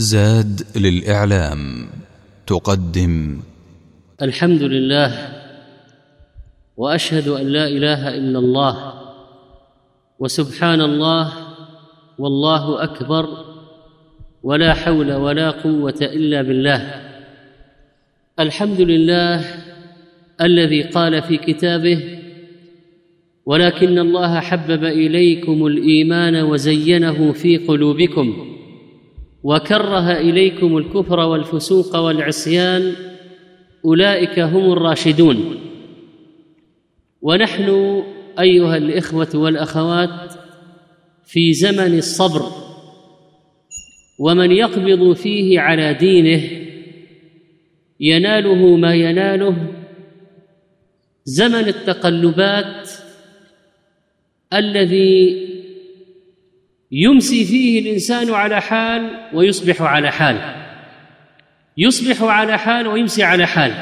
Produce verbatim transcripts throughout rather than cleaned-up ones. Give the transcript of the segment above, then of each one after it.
زاد للإعلام تقدم الحمد لله وأشهد أن لا إله إلا الله وسبحان الله والله أكبر ولا حول ولا قوة إلا بالله. الحمد لله الذي قال في كتابه: ولكن الله حبب إليكم الإيمان وزينه في قلوبكم وكره إليكم الكفر والفسوق والعصيان أولئك هم الراشدون. ونحن أيها الإخوة والأخوات في زمن الصبر، ومن يقبض فيه على دينه يناله ما يناله، زمن التقلبات الذي يمسي فيه الإنسان على حال ويصبح على حال، يصبح على حال ويمسي على حال،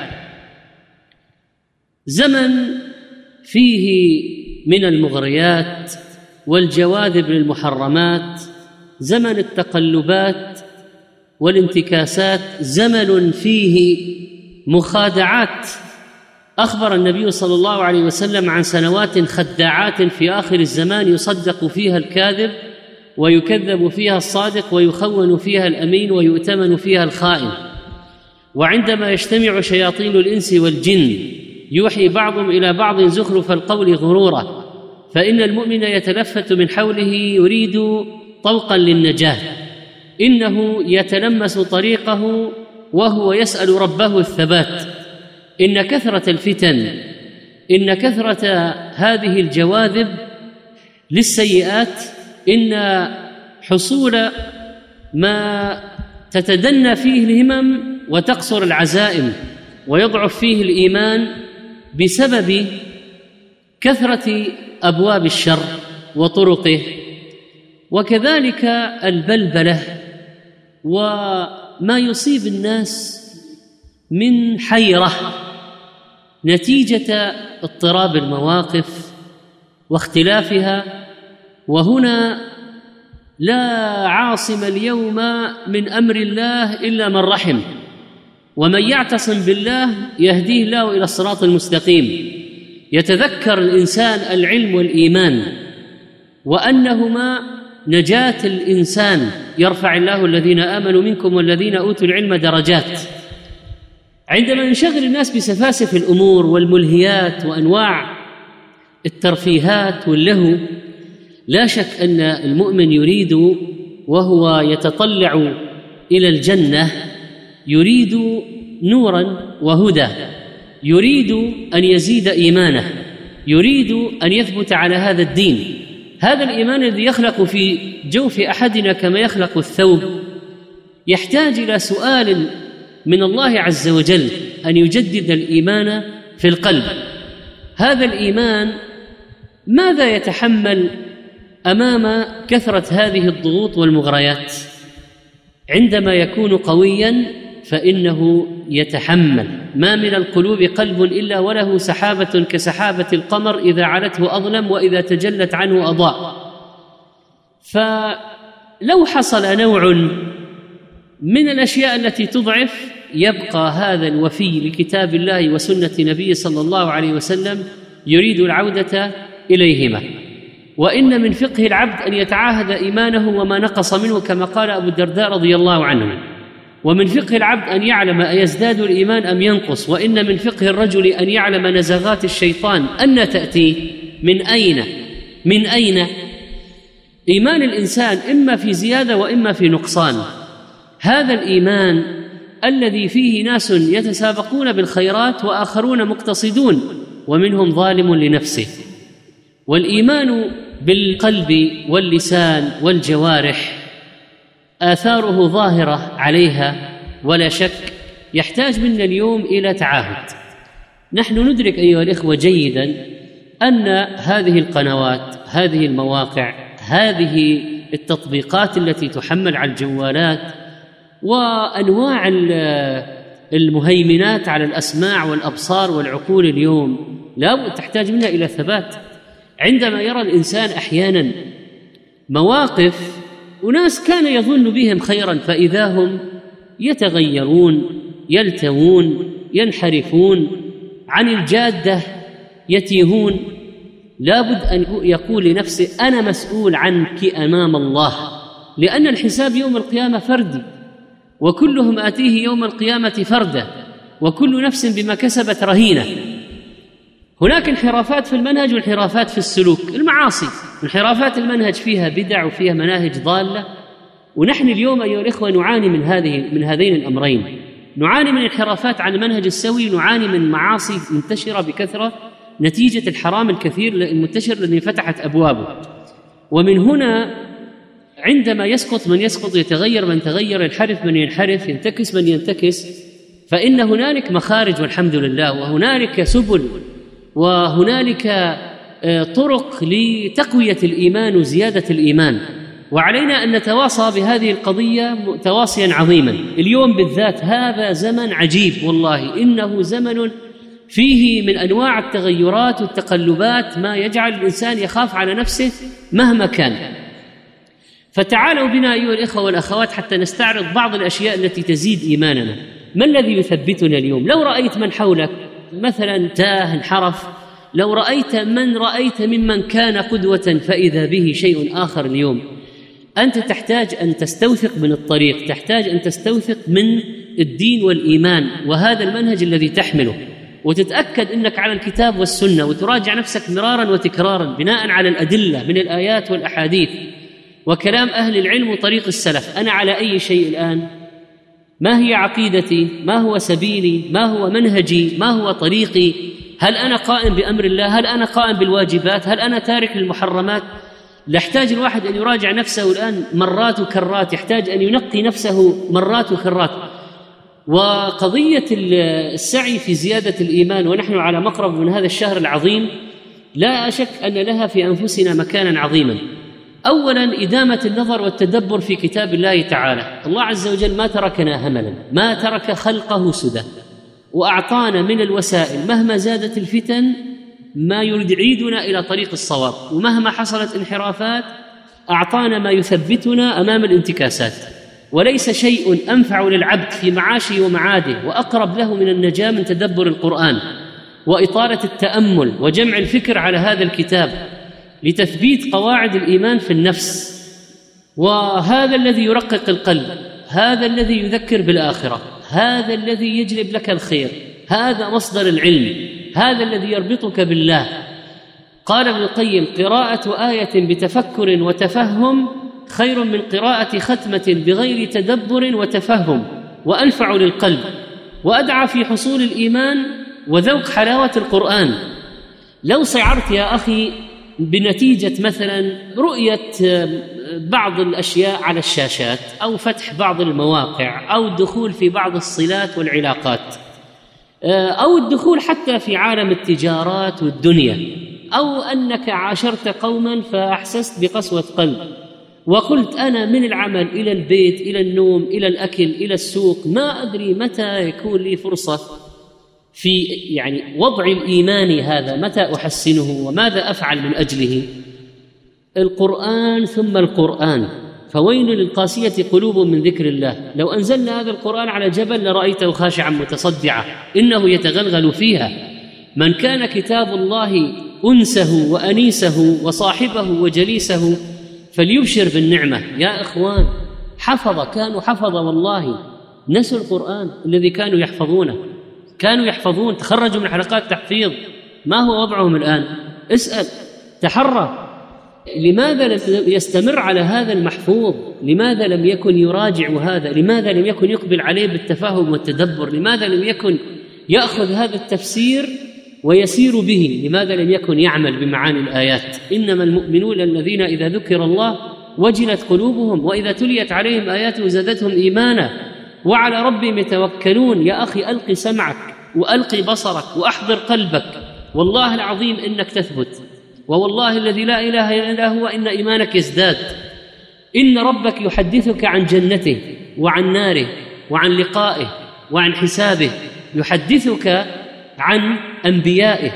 زمن فيه من المغريات والجواذب للمحرمات، زمن التقلبات والانتكاسات، زمن فيه مخادعات. أخبر النبي صلى الله عليه وسلم عن سنوات خداعات في آخر الزمان يصدق فيها الكاذب ويكذب فيها الصادق ويخون فيها الأمين ويؤتمن فيها الخائن. وعندما يجتمع شياطين الإنس والجن يوحي بعضهم إلى بعض زخرف القول غرورا، فإن المؤمن يتلفت من حوله يريد طوقا للنجاة، إنه يتلمس طريقه وهو يسأل ربه الثبات. إن كثرة الفتن، إن كثرة هذه الجواذب للسيئات، إن حصول ما تتدنى فيه الهمم وتقصر العزائم ويضعف فيه الإيمان بسبب كثرة أبواب الشر وطرقه، وكذلك البلبلة وما يصيب الناس من حيرة نتيجة اضطراب المواقف واختلافها. وهنا لا عاصم اليوم من أمر الله إلا من رحم، ومن يعتصم بالله يهديه الله إلى الصراط المستقيم. يتذكر الإنسان العلم والإيمان وأنهما نجاة الإنسان، يرفع الله الذين آمنوا منكم والذين أوتوا العلم درجات. عندما ينشغل الناس بسفاسف الأمور والملهيات وأنواع الترفيهات واللهو، لا شك أن المؤمن يريد وهو يتطلع إلى الجنة يريد نورا وهدى، يريد أن يزيد إيمانه، يريد أن يثبت على هذا الدين. هذا الإيمان الذي يخلق في جوف أحدنا كما يخلق الثوب يحتاج إلى سؤال من الله عز وجل أن يجدد الإيمان في القلب. هذا الإيمان ماذا يتحمل أمام كثرة هذه الضغوط والمغريات؟ عندما يكون قوياً فإنه يتحمل. ما من القلوب قلب إلا وله سحابة كسحابة القمر، إذا علته أظلم وإذا تجلت عنه أضاء. فلو حصل نوع من الأشياء التي تضعف، يبقى هذا الوفي لكتاب الله وسنة نبيه صلى الله عليه وسلم يريد العودة إليهما. وإن من فقه العبد أن يتعاهد إيمانه وما نقص منه، كما قال أبو الدرداء رضي الله عنه. ومن فقه العبد أن يعلم أيزداد الإيمان أم ينقص. وإن من فقه الرجل أن يعلم نزغات الشيطان أن تأتي من أين من أين إيمان الإنسان إما في زيادة وإما في نقصان. هذا الإيمان الذي فيه ناس يتسابقون بالخيرات وآخرون مقتصدون ومنهم ظالم لنفسه. والإيمان بالقلب واللسان والجوارح آثاره ظاهرة عليها ولا شك، يحتاج منا اليوم إلى تعاهد. نحن ندرك أيها الإخوة جيداً أن هذه القنوات، هذه المواقع، هذه التطبيقات التي تحمل على الجوالات وأنواع المهيمنات على الأسماع والأبصار والعقول اليوم لا تحتاج منها إلى ثبات. عندما يرى الإنسان أحياناً مواقف وناس كان يظن بهم خيرا فإذا هم يتغيرون، يلتوون، ينحرفون عن الجادة، يتيهون. لابد أن يقول لنفسه أنا مسؤول عنك أمام الله، لأن الحساب يوم القيامة فردي، وكلهم آتيه يوم القيامة فردة، وكل نفس بما كسبت رهينة. هناك انحرافات في المنهج وانحرافات في السلوك. المعاصي انحرافات المنهج فيها بدع وفيها مناهج ضالة، ونحن اليوم أيها الإخوة نعاني من هذه من هذين الأمرين. نعاني من انحرافات عن المنهج السوي، نعاني من معاصي منتشرة بكثرة نتيجة الحرام الكثير المنتشر الذي فتحت أبوابه. ومن هنا عندما يسقط من يسقط، يتغير من تغير، ينحرف من ينحرف، ينتكس من ينتكس، فإن هنالك مخارج والحمد لله، وهنالك سبل، وهنالك طرق لتقوية الإيمان وزيادة الإيمان. وعلينا أن نتواصى بهذه القضية تواصيا عظيما. اليوم بالذات هذا زمن عجيب، والله إنه زمن فيه من أنواع التغيرات والتقلبات ما يجعل الإنسان يخاف على نفسه مهما كان. فتعالوا بنا أيها الإخوة والأخوات حتى نستعرض بعض الأشياء التي تزيد إيماننا. ما الذي يثبتنا اليوم؟ لو رأيت من حولك مثلا تاه انحرف، لو رأيت من رأيت ممن كان قدوة فإذا به شيء آخر اليوم، أنت تحتاج أن تستوثق من الطريق، تحتاج أن تستوثق من الدين والإيمان وهذا المنهج الذي تحمله، وتتأكد أنك على الكتاب والسنة، وتراجع نفسك مرارا وتكرارا بناء على الأدلة من الآيات والأحاديث وكلام أهل العلم وطريق السلف. أنا على أي شيء الآن؟ ما هي عقيدتي؟ ما هو سبيلي؟ ما هو منهجي؟ ما هو طريقي؟ هل أنا قائم بأمر الله؟ هل أنا قائم بالواجبات؟ هل أنا تارك للمحرمات؟ يحتاج الواحد أن يراجع نفسه الآن مرات وكرات، يحتاج أن ينقي نفسه مرات وكرات. وقضية السعي في زيادة الإيمان ونحن على مقرب من هذا الشهر العظيم لا شك أن لها في أنفسنا مكانا عظيما. أولا إدامة النظر والتدبر في كتاب الله تعالى. الله عز وجل ما تركنا هملا، ما ترك خلقه سدى، وأعطانا من الوسائل مهما زادت الفتن ما يريد يعيدنا إلى طريق الصواب، ومهما حصلت انحرافات أعطانا ما يثبتنا أمام الانتكاسات. وليس شيء أنفع للعبد في معاشه ومعاده وأقرب له من النجاة من تدبر القرآن وإطالة التأمل وجمع الفكر على هذا الكتاب لتثبيت قواعد الإيمان في النفس. وهذا الذي يرقق القلب، هذا الذي يذكر بالآخرة، هذا الذي يجلب لك الخير، هذا مصدر العلم، هذا الذي يربطك بالله. قال ابن القيم: قراءة آية بتفكر وتفهم خير من قراءة ختمة بغير تدبر وتفهم، وأنفع للقلب، وأدعى في حصول الإيمان وذوق حلاوة القرآن. لو سعرت يا أخي بنتيجة مثلا رؤية بعض الأشياء على الشاشات أو فتح بعض المواقع أو الدخول في بعض الصلات والعلاقات أو الدخول حتى في عالم التجارات والدنيا، أو أنك عاشرت قوما فأحسست بقسوة قلب وقلت أنا من العمل إلى البيت إلى النوم إلى الأكل إلى السوق ما أدري متى يكون لي فرصة في يعني وضع الإيمان هذا، متى أحسنه وماذا أفعل من أجله. القرآن ثم القرآن، فويل للقاسية قلوب من ذكر الله. لو أنزلنا هذا القرآن على جبل لرأيته خاشعا متصدعا، إنه يتغلغل فيها. من كان كتاب الله أنسه وأنيسه وصاحبه وجليسه فليبشر بالنعمة. يا إخوان، حفظ كانوا حفظ والله نسوا القرآن الذي كانوا يحفظونه، كانوا يحفظون، تخرجوا من حلقات تحفيظ. ما هو وضعهم الآن؟ اسأل، تحرى. لماذا لم يستمر على هذا المحفوظ؟ لماذا لم يكن يراجع هذا؟ لماذا لم يكن يقبل عليه بالتفاهم والتدبر؟ لماذا لم يكن يأخذ هذا التفسير ويسير به؟ لماذا لم يكن يعمل بمعاني الآيات؟ إنما المؤمنون الذين إذا ذكر الله وجلت قلوبهم وإذا تليت عليهم آياته زادتهم إيمانا وعلى ربهم يتوكلون. يا أخي، ألقي سمعك وألقي بصرك وأحضر قلبك، والله العظيم إنك تثبت، ووالله الذي لا إله إلا هو إن إيمانك يزداد. إن ربك يحدثك عن جنته وعن ناره وعن لقائه وعن حسابه، يحدثك عن أنبيائه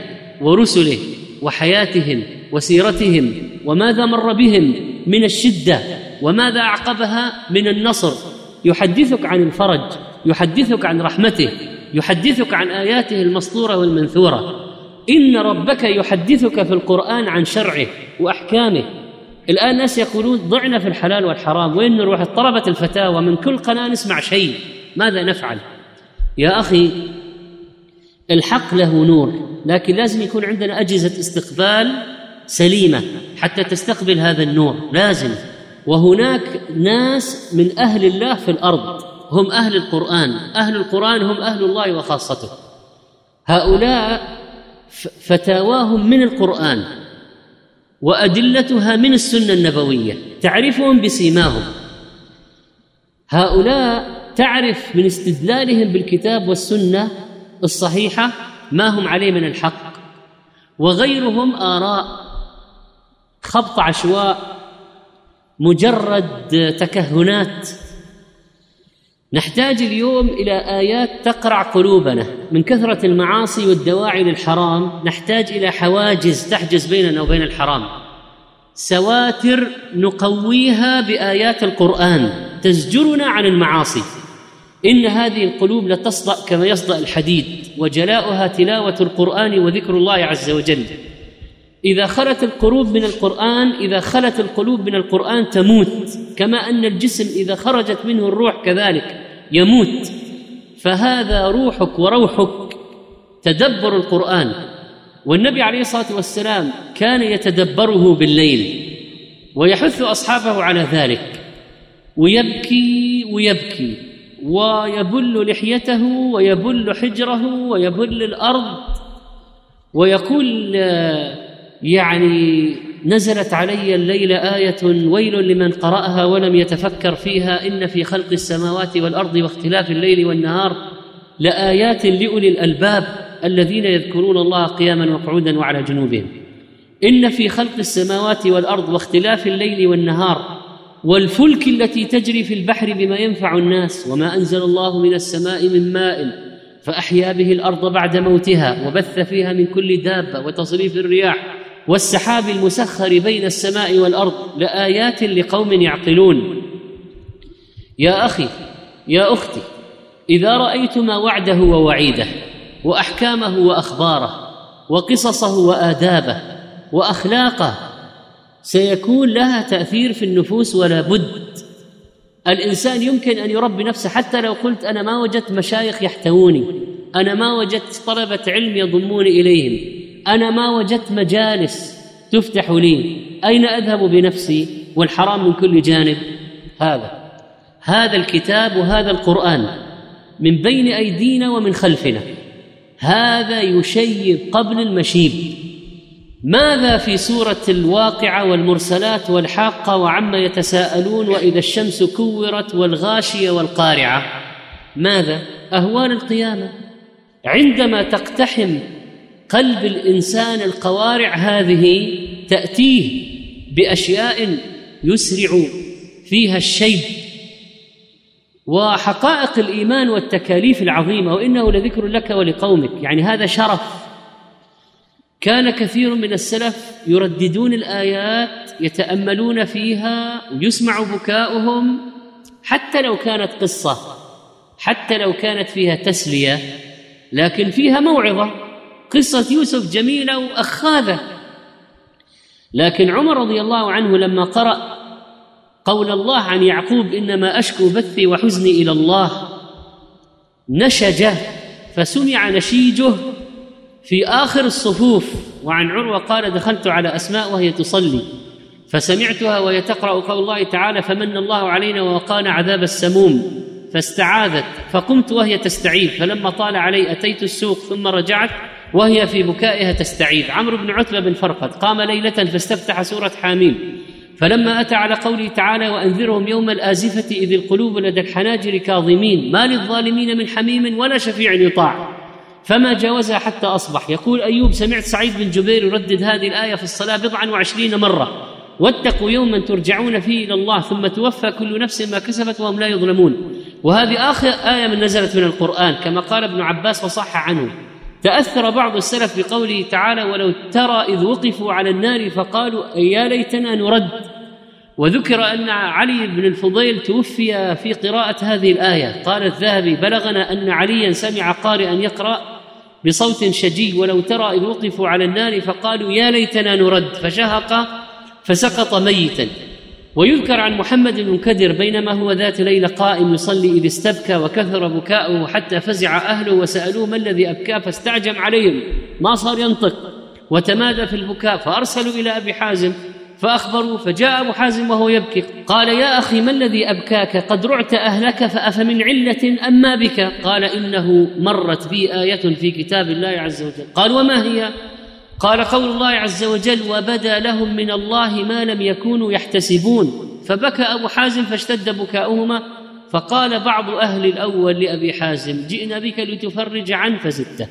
ورسله وحياتهم وسيرتهم وماذا مر بهم من الشدة وماذا أعقبها من النصر، يحدثك عن الفرج، يحدثك عن رحمته، يحدثك عن آياته المسطورة والمنثورة. إن ربك يحدثك في القرآن عن شرعه وأحكامه. الآن الناس يقولون ضعنا في الحلال والحرام، وين نروح؟ اضطربت الفتاوى، من كل قناة نسمع شيء، ماذا نفعل؟ يا أخي، الحق له نور، لكن لازم يكون عندنا أجهزة استقبال سليمة حتى تستقبل هذا النور، لازم. وهناك ناس من أهل الله في الأرض هم أهل القرآن، أهل القرآن هم أهل الله وخاصته. هؤلاء فتاواهم من القرآن وأدلتها من السنة النبوية، تعرفهم بسيماهم. هؤلاء تعرف من استدلالهم بالكتاب والسنة الصحيحة ما هم عليه من الحق، وغيرهم آراء، خبط عشواء، مجرد تكهنات. نحتاج اليوم إلى آيات تقرع قلوبنا من كثرة المعاصي والدواعي للحرام، نحتاج إلى حواجز تحجز بيننا وبين الحرام، سواتر نقويها بآيات القرآن تزجرنا عن المعاصي. إن هذه القلوب لتصدأ كما يصدأ الحديد، وجلاؤها تلاوة القرآن وذكر الله عز وجل. إذا خلت القلوب من القرآن إذا خلت القلوب من القرآن تموت، كما أن الجسم إذا خرجت منه الروح كذلك يموت. فهذا روحك وروحك تدبر القرآن، والنبي عليه الصلاة والسلام كان يتدبره بالليل ويحث أصحابه على ذلك، ويبكي ويبكي ويبل لحيته ويبل حجره ويبل الأرض، ويقول يعني نزلت علي الليل آية ويل لمن قرأها ولم يتفكر فيها إن في خلق السماوات والأرض واختلاف الليل والنهار لآيات لأولي الألباب الذين يذكرون الله قياما وقعودا وعلى جنوبهم. إن في خلق السماوات والأرض واختلاف الليل والنهار والفلك التي تجري في البحر بما ينفع الناس وما أنزل الله من السماء من ماء فأحيا به الأرض بعد موتها وبث فيها من كل دابة وتصريف الرياح والسحاب المسخر بين السماء والأرض لآيات لقوم يعقلون. يا أخي يا أختي، إذا رأيتما وعده ووعيده وأحكامه وأخباره وقصصه وآدابه وأخلاقه سيكون لها تأثير في النفوس، ولا بد. الإنسان يمكن أن يربي نفسه. حتى لو قلت أنا ما وجدت مشايخ يحتووني، أنا ما وجدت طلبة علم يضمون إليهم، أنا ما وجدت مجالس تفتح لي، أين أذهب بنفسي والحرام من كل جانب؟ هذا هذا الكتاب وهذا القرآن من بين أيدينا ومن خلفنا، هذا يشيب قبل المشيب. ماذا في سورة الواقعة والمرسلات والحاقة وعما يتساءلون وإذا الشمس كورت والغاشية والقارعة؟ ماذا؟ أهوال القيامة. عندما تقتحم قلب الإنسان القوارع هذه تأتيه بأشياء يسرع فيها الشيب وحقائق الإيمان والتكاليف العظيمة، وإنه لذكر لك ولقومك. يعني هذا شرف. كان كثير من السلف يرددون الآيات يتأملون فيها ويسمع بكاؤهم، حتى لو كانت قصة، حتى لو كانت فيها تسلية، لكن فيها موعظة. قصة يوسف جميلة وأخاذة، لكن عمر رضي الله عنه لما قرأ قول الله عن يعقوب إنما أشكو بثي وحزني إلى الله نشج، فسمع نشيجه في آخر الصفوف. وعن عروة قال دخلت على أسماء وهي تصلي فسمعتها وهي تقرأ قول الله تعالى فمن الله علينا ووقانا عذاب السموم، فاستعاذت فقمت وهي تستعيذ، فلما طال علي أتيت السوق ثم رجعت وهي في بكائها تستعيذ. عمرو بن عتبة بن فرقد قام ليلة فاستفتح سورة حاميم، فلما أتى على قوله تعالى وأنذرهم يوم الآزفة إذ القلوب لدى الحناجر كاظمين ما للظالمين من حميم ولا شفيع يطاع، فما جاوزها حتى أصبح. يقول أيوب سمعت سعيد بن جبير يردد هذه الآية في الصلاة بضعا وعشرين مرة، واتقوا يوما ترجعون فيه إلى الله ثم توفى كل نفس ما كسبت وهم لا يظلمون. وهذه آخر آية من نزلت من القرآن كما قال ابن عباس وصح عنه. تأثر بعض السلف بقوله تعالى ولو ترى إذ وقفوا على النار فقالوا يا ليتنا نرد وذكر أن علي بن الفضيل توفي في قراءة هذه الآية. قال الذهبي: بلغنا أن عليا سمع قارئا يقرأ بصوت شجي: ولو ترى إذ وقفوا على النار فقالوا يا ليتنا نرد، فشهق فسقط ميتا. ويذكر عن محمد بن منكدر: بينما هو ذات ليلة قائم يصلي إذ استبكى وكثر بكاؤه حتى فزع أهله وسألوه ما الذي أبكى، فاستعجم عليهم ما صار ينطق وتمادى في البكاء، فأرسلوا إلى أبي حازم فأخبروا، فجاء أبو حازم وهو يبكي قال: يا أخي ما الذي أبكاك؟ قد رعت أهلك فأفمن علة أم ما بك؟ قال: إنه مرت بي آية في كتاب الله عز وجل. قال: وما هي؟ قال: قول الله عز وجل: وبدا لهم من الله ما لم يكونوا يحتسبون. فبكى أبو حازم فاشتد بكاؤهما، فقال بعض أهل الأول لأبي حازم: جئنا بك لتفرج عن، فزدته.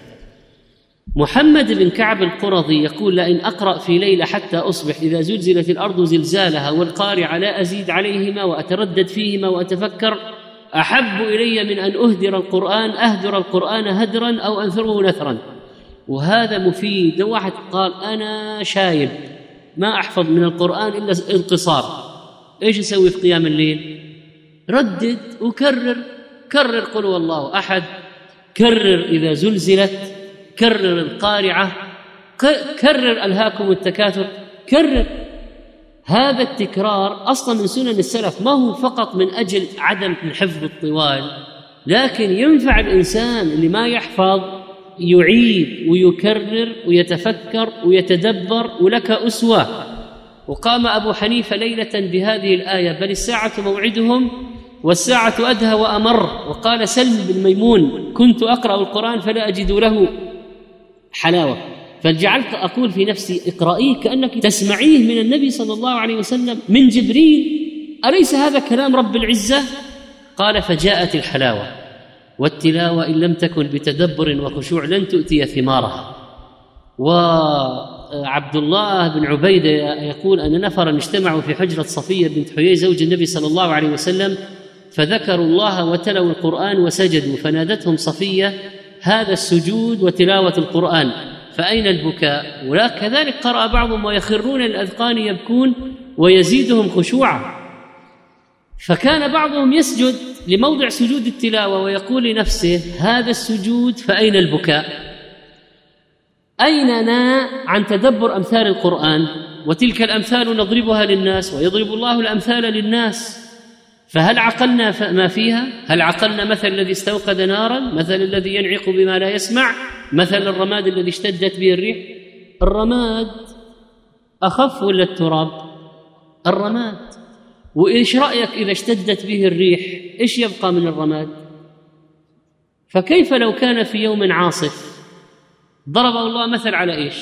محمد بن كعب القرظي يقول: لئن أقرأ في ليلة حتى أصبح إذا زلزلت الأرض زلزالها والقارعة لا أزيد عليهما وأتردد فيهما وأتفكر، أحب إلي من أن أهدر القرآن أهدر القرآن هدرا أو أنثره نثرا. وهذا مفيد. واحد قال: أنا شايب ما أحفظ من القرآن إلا القصار، إيش يسوي في قيام الليل؟ ردد وكرر، كرر قل هو الله أحد، كرر إذا زلزلت، كرر القارعة، كرر ألهاكم التكاثر، كرر. هذا التكرار أصلا من سنن السلف، ما هو فقط من أجل عدم الحفظ الطوال، لكن ينفع الإنسان اللي ما يحفظ يعيد ويكرر ويتفكر ويتدبر، ولك أسوة. وقام أبو حنيفة ليلة بهذه الآية: بل الساعة موعدهم والساعة أدهى وأمر. وقال سلم بن ميمون: كنت أقرأ القرآن فلا أجد له حلاوة، فجعلت أقول في نفسي: اقرأيه كأنك تسمعيه من النبي صلى الله عليه وسلم من جبريل، أليس هذا كلام رب العزة؟ قال: فجاءت الحلاوة. والتلاوة إن لم تكن بتدبر وخشوع لن تؤتي ثمارها. وعبد الله بن عبيدة يقول أن نفرا اجتمعوا في حجرة صفية بنت حيي زوج النبي صلى الله عليه وسلم، فذكروا الله وتلوا القرآن وسجدوا، فنادتهم صفية: هذا السجود وتلاوة القرآن، فأين البكاء؟ وكذلك قرأ بعضهم: ويخرون الأذقان يبكون ويزيدهم خشوعا. فكان بعضهم يسجد لموضع سجود التلاوة ويقول لنفسه: هذا السجود فأين البكاء؟ أيننا عن تدبر أمثال القرآن؟ وتلك الأمثال نضربها للناس ويضرب الله الأمثال للناس، فهل عقلنا ما فيها؟ هل عقلنا مثل الذي استوقد نارا، مثل الذي ينعق بما لا يسمع، مثل الرماد الذي اشتدت به الريح؟ الرماد أخف ولا التراب؟ الرماد. وإيش رأيك إذا اشتدت به الريح إيش يبقى من الرماد؟ فكيف لو كان في يوم عاصف؟ ضرب الله مثل على إيش؟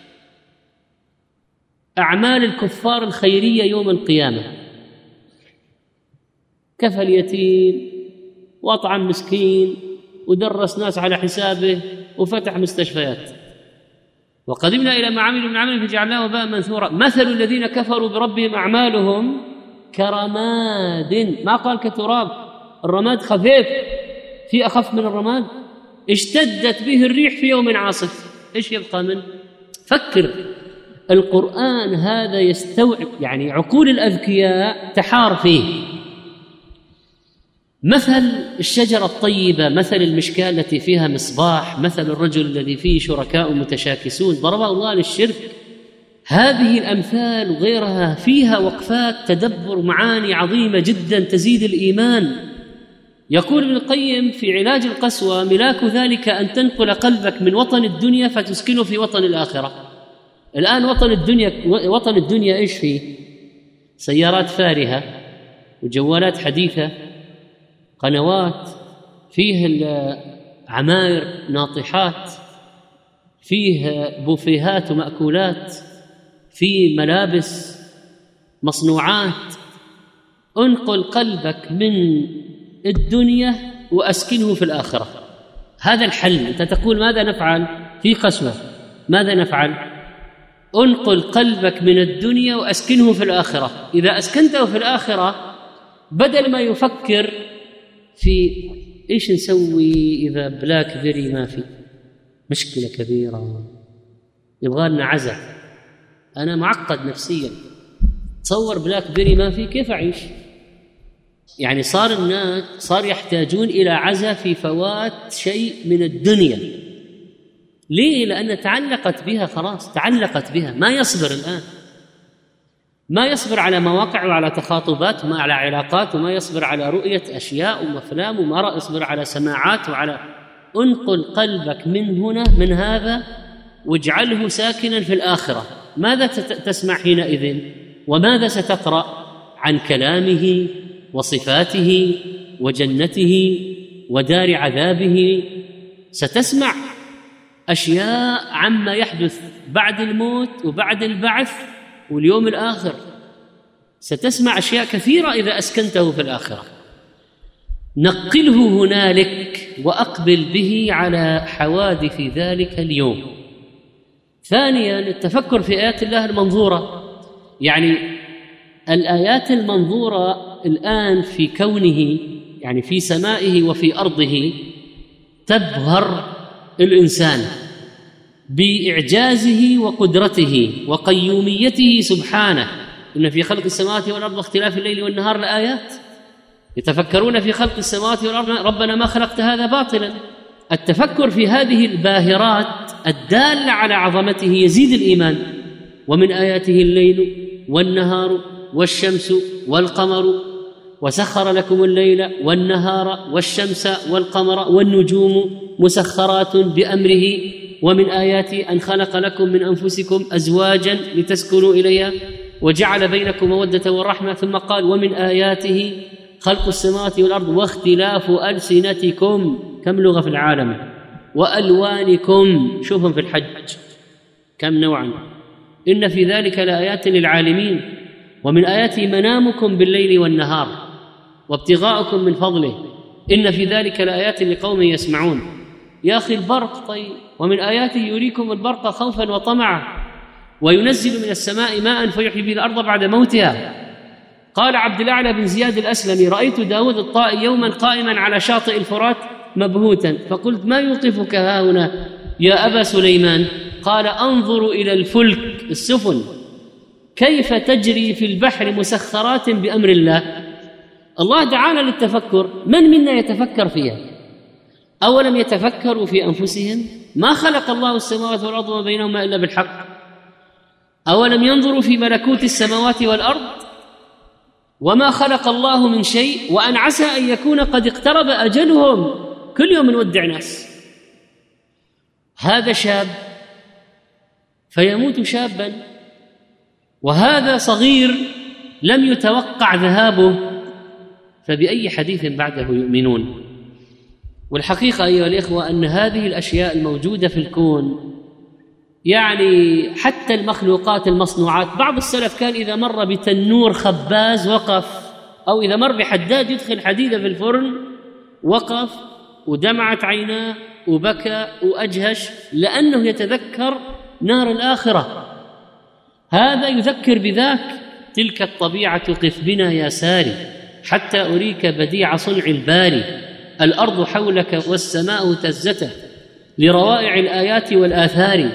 أعمال الكفار الخيرية يوم القيامة: كفى اليتيم وأطعم مسكين ودرس ناس على حسابه وفتح مستشفيات. وقدمنا إلى ما عملوا من عمل فجعلناه وباء منثورا. مثل الذين كفروا بربهم أعمالهم كرماد، ما قال كتراب، الرماد خفيف، في أخف من الرماد، اشتدت به الريح في يوم عاصف، إيش يبقى منه؟ فكر. القرآن هذا يستوعب، يعني عقول الأذكياء تحار فيه. مثل الشجرة الطيبة، مثل المشكاة التي فيها مصباح، مثل الرجل الذي فيه شركاء متشاكسون، ضربه الله للشرك. هذه الأمثال وغيرها فيها وقفات تدبر، معاني عظيمة جدا تزيد الإيمان. يقول ابن القيم في علاج القسوة: ملاك ذلك أن تنقل قلبك من وطن الدنيا فتسكنه في وطن الآخرة. الآن وطن الدنيا وطن الدنيا إيش فيه؟ سيارات فارهة وجوالات حديثة، قنوات، فيه عماير ناطحات، فيه بوفيهات ومأكولات، فيه ملابس، مصنوعات. انقل قلبك من الدنيا وأسكنه في الآخرة. هذا الحل. أنت تقول ماذا نفعل في قسوة؟ ماذا نفعل؟ انقل قلبك من الدنيا وأسكنه في الآخرة. إذا أسكنته في الآخرة بدل ما يفكر في إيش نسوي إذا بلاك ذري ما في، مشكلة كبيرة، يبغى لنا عزة، أنا معقد نفسيا، تصور بلاك بيري ما في، كيف أعيش؟ يعني صار الناس صار يحتاجون إلى عزاء في فوات شيء من الدنيا. ليه؟ لأن تعلقت بها، خلاص تعلقت بها، ما يصبر الآن، ما يصبر على مواقع وعلى تخاطبات وما على علاقات، وما يصبر على رؤية أشياء وأفلام، وما يصبر على سماعات وعلى. انقل قلبك من هنا من هذا واجعله ساكنا في الآخرة. ماذا تسمع حينئذ؟ وماذا ستقرأ؟ عن كلامه وصفاته وجنته ودار عذابه. ستسمع أشياء عما يحدث بعد الموت وبعد البعث واليوم الآخر. ستسمع أشياء كثيرة إذا أسكنته في الآخرة. نقله هنالك وأقبل به على حوادث ذلك اليوم. ثانيا التفكر في آيات الله المنظورة، يعني الآيات المنظورة الآن في كونه، يعني في سمائه وفي أرضه، تبهر الإنسان بإعجازه وقدرته وقيوميته سبحانه. إن في خلق السماوات والأرض واختلاف الليل والنهار لآيات. يتفكرون في خلق السماوات والأرض ربنا ما خلقت هذا باطلا. التفكر في هذه الباهرات الدالة على عظمته يزيد الإيمان. ومن آياته الليل والنهار والشمس والقمر وسخر لكم الليل والنهار والشمس والقمر والنجوم مسخرات بأمره ومن آياته أن خلق لكم من أنفسكم أزواجا لتسكنوا إليها وجعل بينكم مودة ورحمة. ثم قال ومن آياته خلق السماوات والأرض واختلاف ألسنتكم. كم لغة في العالم؟ وألوانكم. شوفهم في الحج كم نوعا. إن في ذلك لآيات للعالمين. ومن آياته منامكم بالليل والنهار وابتغاؤكم من فضله. إن في ذلك لآيات لقوم يسمعون. يا أخي البرق، طيب ومن آياته يريكم البرق خوفا وطمعا وينزل من السماء ماء فيحيي به الأرض بعد موتها. قال عبد الأعلى بن زياد الأسلمي رأيت داود الطائي يوما قائما على شاطئ الفرات مبهوتا، فقلت ما يوقفك هاهنا يا أبا سليمان؟ قال أنظر إلى الفلك السفن كيف تجري في البحر مسخرات بأمر الله. الله دعانا للتفكر. من منا يتفكر فيها؟ أولم يتفكروا في أنفسهم؟ ما خلق الله السماوات والأرض وما بينهما إلا بالحق. أولم ينظروا في ملكوت السماوات والأرض وما خلق الله من شيء وأن عسى أن يكون قد اقترب أجلهم. كل يوم نودع ناس. هذا شاب فيموت شابا، وهذا صغير لم يتوقع ذهابه، فبأي حديث بعده يؤمنون؟ والحقيقة أيها الإخوة أن هذه الأشياء الموجودة في الكون، يعني حتى المخلوقات المصنوعات، بعض السلف كان إذا مر بتنور خباز وقف، أو إذا مر بحداد يدخل حديدة في الفرن وقف ودمعت عيناه وبكى وأجهش، لأنه يتذكر نار الآخرة. هذا يذكر بذاك. تلك الطبيعة قف بنا يا ساري حتى أريك بديع صنع الباري. الأرض حولك والسماء تزته لروائع الآيات والآثار.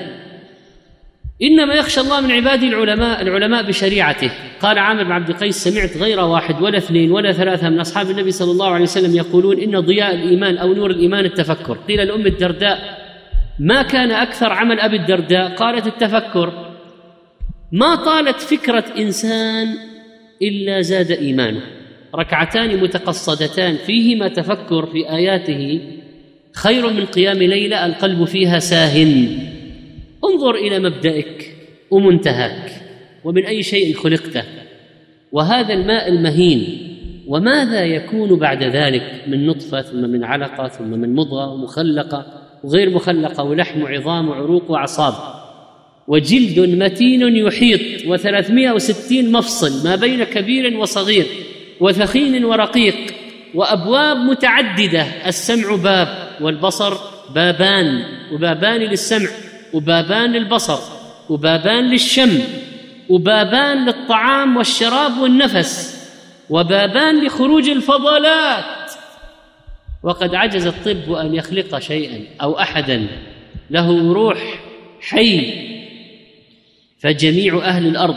إنما يخشى الله من عباده العلماء، العلماء بشريعته. قال عامر بن عبد القيس سمعت غير واحد ولا اثنين ولا ثلاثة من أصحاب النبي صلى الله عليه وسلم يقولون إن ضياء الإيمان أو نور الإيمان التفكر. قيل لأم الدرداء ما كان أكثر عمل أبي الدرداء؟ قالت التفكر. ما طالت فكرة إنسان إلا زاد إيمانه. ركعتان متقصدتان فيهما تفكر في آياته خير من قيام ليلة القلب فيها ساهن. انظر إلى مبدأك ومنتهاك ومن أي شيء خلقته، وهذا الماء المهين، وماذا يكون بعد ذلك من نطفة ثم من علقة ثم من مضغة مخلقة وغير مخلقة ولحم وعظام وعروق وأعصاب وجلد متين يحيط وثلاثمائة وستين مفصل ما بين كبير وصغير وثخين ورقيق وأبواب متعددة. السمع باب والبصر بابان، وبابان للسمع وبابان للبصر وبابان للشم وبابان للطعام والشراب والنفس وبابان لخروج الفضلات. وقد عجز الطب أن يخلق شيئا أو أحدا له روح حي. فجميع أهل الأرض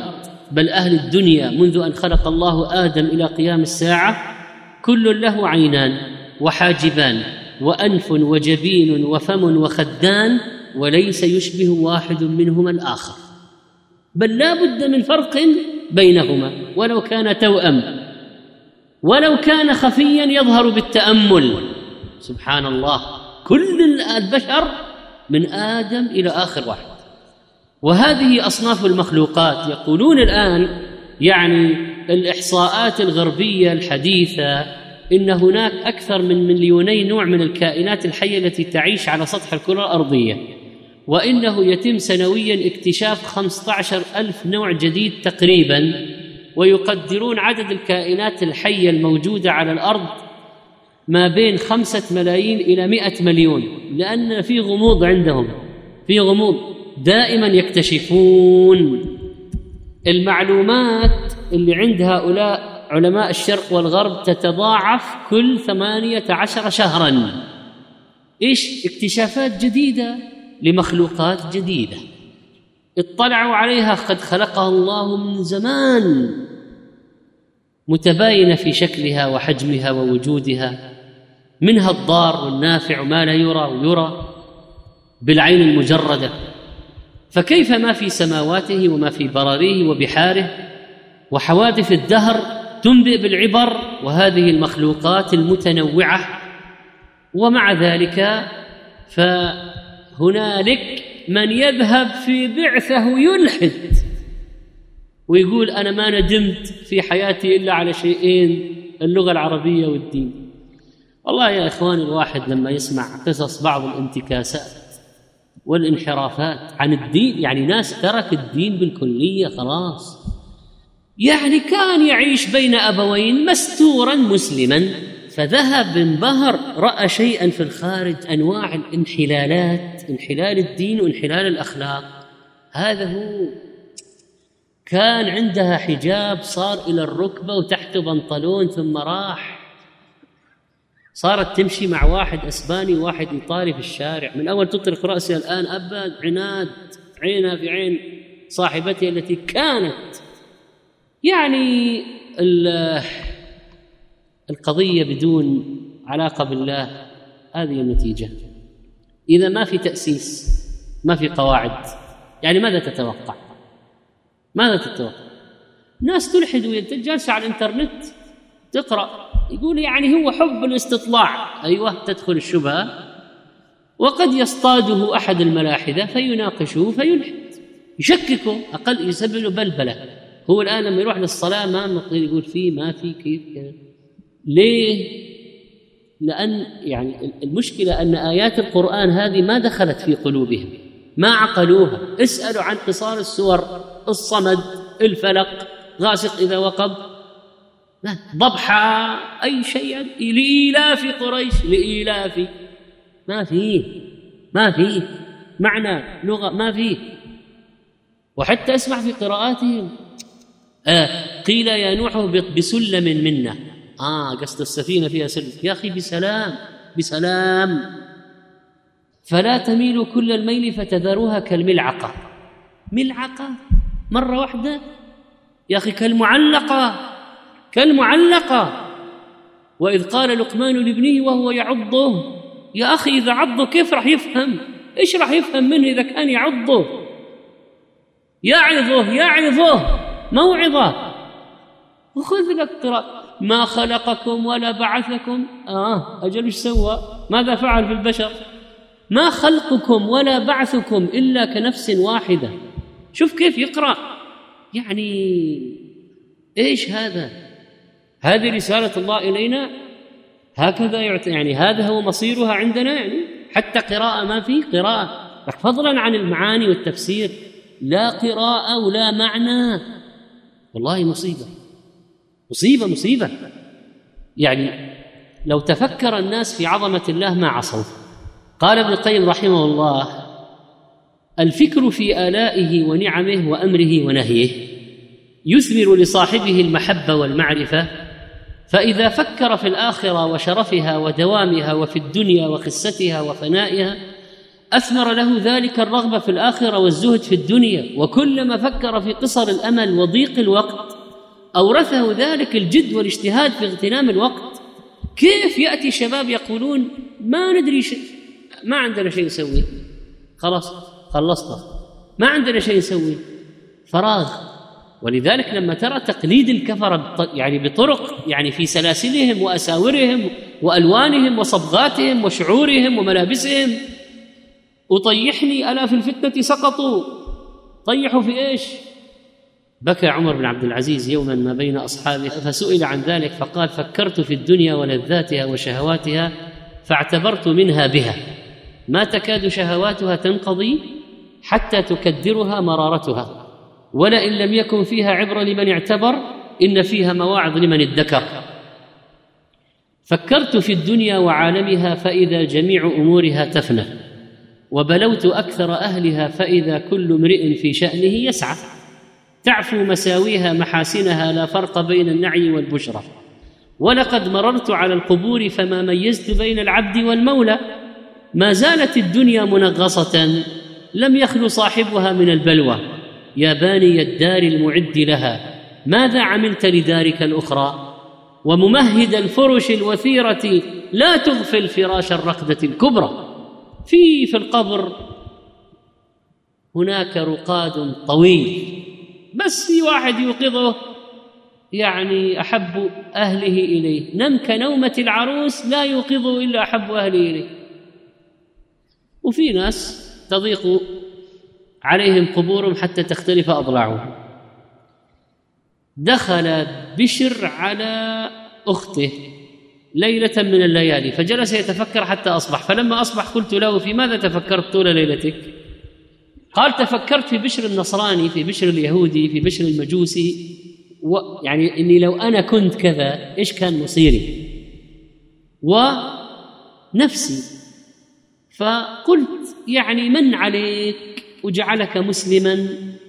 بل أهل الدنيا منذ أن خلق الله آدم إلى قيام الساعة كل له عينان وحاجبان وأنف وجبين وفم وخدان، وليس يشبه واحد منهما الآخر، بل لا بد من فرق بينهما ولو كان توأم، ولو كان خفيا يظهر بالتأمل. سبحان الله، كل البشر من آدم إلى آخر واحد. وهذه أصناف المخلوقات. يقولون الآن يعني الإحصاءات الغربية الحديثة إن هناك أكثر من مليوني نوع من الكائنات الحية التي تعيش على سطح الكرة الأرضية، وإنه يتم سنويا اكتشاف خمسة عشر ألف نوع جديد تقريبا، ويقدرون عدد الكائنات الحية الموجودة على الأرض ما بين خمسة ملايين إلى مئة مليون، لأن في غموض عندهم، في غموض دائما يكتشفون. المعلومات اللي عند هؤلاء علماء الشرق والغرب تتضاعف كل ثمانية عشر شهرا. إيش؟ اكتشافات جديدة لمخلوقات جديدة اطلعوا عليها قد خلقها الله من زمان، متباينة في شكلها وحجمها ووجودها، منها الضار والنافع ما لا يرى ويرى بالعين المجردة. فكيف ما في سماواته وما في براريه وبحاره وحوادث الدهر تنبئ بالعبر وهذه المخلوقات المتنوعة. ومع ذلك فهنالك من يذهب في بعثه يلحد ويقول أنا ما ندمت في حياتي إلا على شيئين، اللغة العربية والدين. والله يا إخواني، الواحد لما يسمع قصص بعض الانتكاسات والانحرافات عن الدين، يعني ناس ترك الدين بالكلية خلاص، يعني كان يعيش بين أبوين مستورا مسلما فذهب انبهر، رأى شيئا في الخارج، أنواع الانحلالات، انحلال الدين وانحلال الأخلاق. هذا هو، كان عندها حجاب صار إلى الركبة وتحت بنطلون ثم راح، صارت تمشي مع واحد أسباني وواحد إيطالي في الشارع، من أول تطرق رأسها الآن أبد عناد، عينها في عين صاحبتها التي كانت يعني القضية بدون علاقة بالله. هذه النتيجة. إذا ما في تأسيس، ما في قواعد، يعني ماذا تتوقع؟ ماذا تتوقع؟ ناس تلحد وجالسة على الإنترنت تقرأ، يقول يعني هو حب الاستطلاع. أيوة، تدخل الشبهة، وقد يصطاده أحد الملاحدة فيناقشه فيلحد، يشككه، أقل يسبب له بلبلة. هو الآن لما يروح للصلاة ما يقول فيه ما في كيف كذا. ليه؟ لأن يعني المشكلة أن آيات القرآن هذه ما دخلت في قلوبهم، ما عقلوها. اسألوا عن قصار السور، الصمد، الفلق، غاسق إذا وقب، ضبحة، أي شيء، لإيلاف قريش، لإيلاف، ما فيه ما فيه معنى لغة، ما فيه. وحتى اسمع في قراءاتهم آه قيل يا نوح بسلم منا، آه قصد السفينة فيها سلم، يا أخي بسلام بسلام، فلا تميلوا كل الميل فتذروها كالملعقة. ملعقة مرة واحدة يا أخي، كالمعلقة كالمعلقة. وإذ قال لقمان لابنه وهو يعضه، يا أخي إذا عضه كيف راح يفهم؟ إيش راح يفهم منه إذا كان يعضه؟ يعظه يعظه موعظة. وخذ لك قراءة ما خلقكم ولا بعثكم. آه أجل إيش سوى؟ ماذا فعل في البشر؟ ما خلقكم ولا بعثكم إلا كنفس واحدة. شوف كيف يقرأ، يعني إيش هذا؟ هذه رسالة الله إلينا، هكذا يعني هذا هو مصيرها عندنا. يعني حتى قراءة ما في قراءة، فضلا عن المعاني والتفسير، لا قراءة ولا معنى. والله مصيبة مصيبة مصيبة. يعني لو تفكر الناس في عظمة الله ما عصوا. قال ابن القيم رحمه الله: الفكر في آلائه ونعمه وأمره ونهيه يثمر لصاحبه المحبة والمعرفة، فإذا فكر في الآخرة وشرفها ودوامها وفي الدنيا وخستها وفنائها أثمر له ذلك الرغبة في الآخرة والزهد في الدنيا، وكلما فكر في قصر الأمل وضيق الوقت أورثه ذلك الجد والاجتهاد في اغتنام الوقت. كيف يأتي شباب يقولون ما ندري شيء، ما عندنا شيء نسوي، خلاص خلصنا، ما عندنا شيء نسوي، فراغ. ولذلك لما ترى تقليد الكفرة يعني بطرق، يعني في سلاسلهم وأساورهم وألوانهم وصبغاتهم وشعورهم وملابسهم، وطيحني ألا في الفتنة سقطوا، طيحوا في إيش؟ بكى عمر بن عبد العزيز يوما ما بين أصحابه فسئل عن ذلك فقال: فكرت في الدنيا ولذاتها وشهواتها فاعتبرت منها بها، ما تكاد شهواتها تنقضي حتى تكدرها مرارتها، ولئن لم يكن فيها عبرة لمن اعتبر إن فيها مواعظ لمن ادكر. فكرت في الدنيا وعالمها فإذا جميع أمورها تفنى، وبلوت أكثر أهلها فإذا كل امرئ في شأنه يسعى، تعفو مساويها محاسنها لا فرق بين النعي والبشرى، ولقد مررت على القبور فما ميزت بين العبد والمولى، ما زالت الدنيا منغصة لم يخل صاحبها من البلوى، يا باني الدار المعد لها ماذا عملت لدارك الأخرى، وممهد الفرش الوثيرة لا تغفل فراش الرقدة الكبرى، في في القبر هناك رقاد طويل، بس في واحد يوقظه يعني أحب أهله إليه، نم كنومة العروس لا يوقظه إلا أحب أهله إليه. وفي ناس تضيق عليهم قبورهم حتى تختلف أضلاعهم. دخل بشر على أخته ليلة من الليالي فجلس يتفكر حتى أصبح، فلما أصبح قلت له: في ماذا تفكرت طول ليلتك؟ قال: تفكرت في بشر النصراني، في بشر اليهودي، في بشر المجوسي، يعني إني لو أنا كنت كذا إيش كان مصيري ونفسي. فقلت: يعني من عليك وجعلك مسلما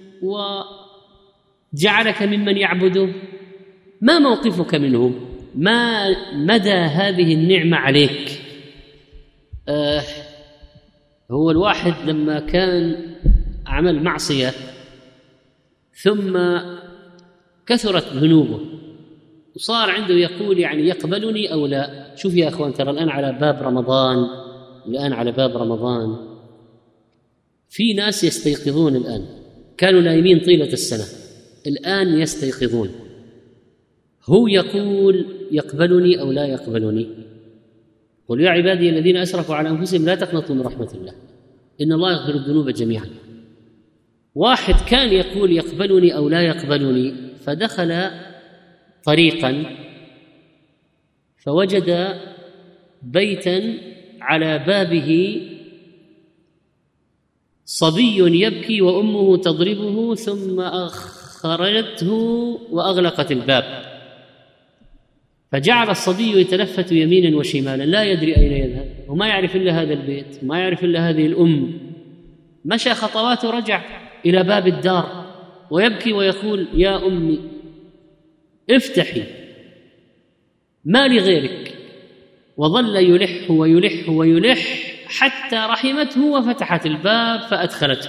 وجعلك ممن يعبده، ما موقفك منه؟ ما مدى هذه النعمة عليك؟ آه هو الواحد لما كان عمل معصية ثم كثرت ذنوبه وصار عنده يقول يعني يقبلني أو لا. شوف يا أخوان، ترى الآن على باب رمضان، الآن على باب رمضان في ناس يستيقظون، الآن كانوا نايمين طيلة السنة الآن يستيقظون، هو يقول يقبلني أو لا يقبلني. قل يا عبادي الذين أسرفوا على أنفسهم لا تقنطوا من رحمة الله إن الله يغفر الذنوب جميعا. واحد كان يقول يقبلني أو لا يقبلني، فدخل طريقا فوجد بيتا على بابه صبي يبكي وأمه تضربه، ثم أخرجته وأغلقت الباب، فجعل الصبي يتلفت يمينا وشمالا لا يدري أين يذهب، وما يعرف إلا هذا البيت وما يعرف إلا هذه الأم. مشى خطوات ورجع إلى باب الدار ويبكي ويقول: يا أمي افتحي ما لغيرك. وظل يلح ويلح ويلح حتى رحمته وفتحت الباب فأدخلته.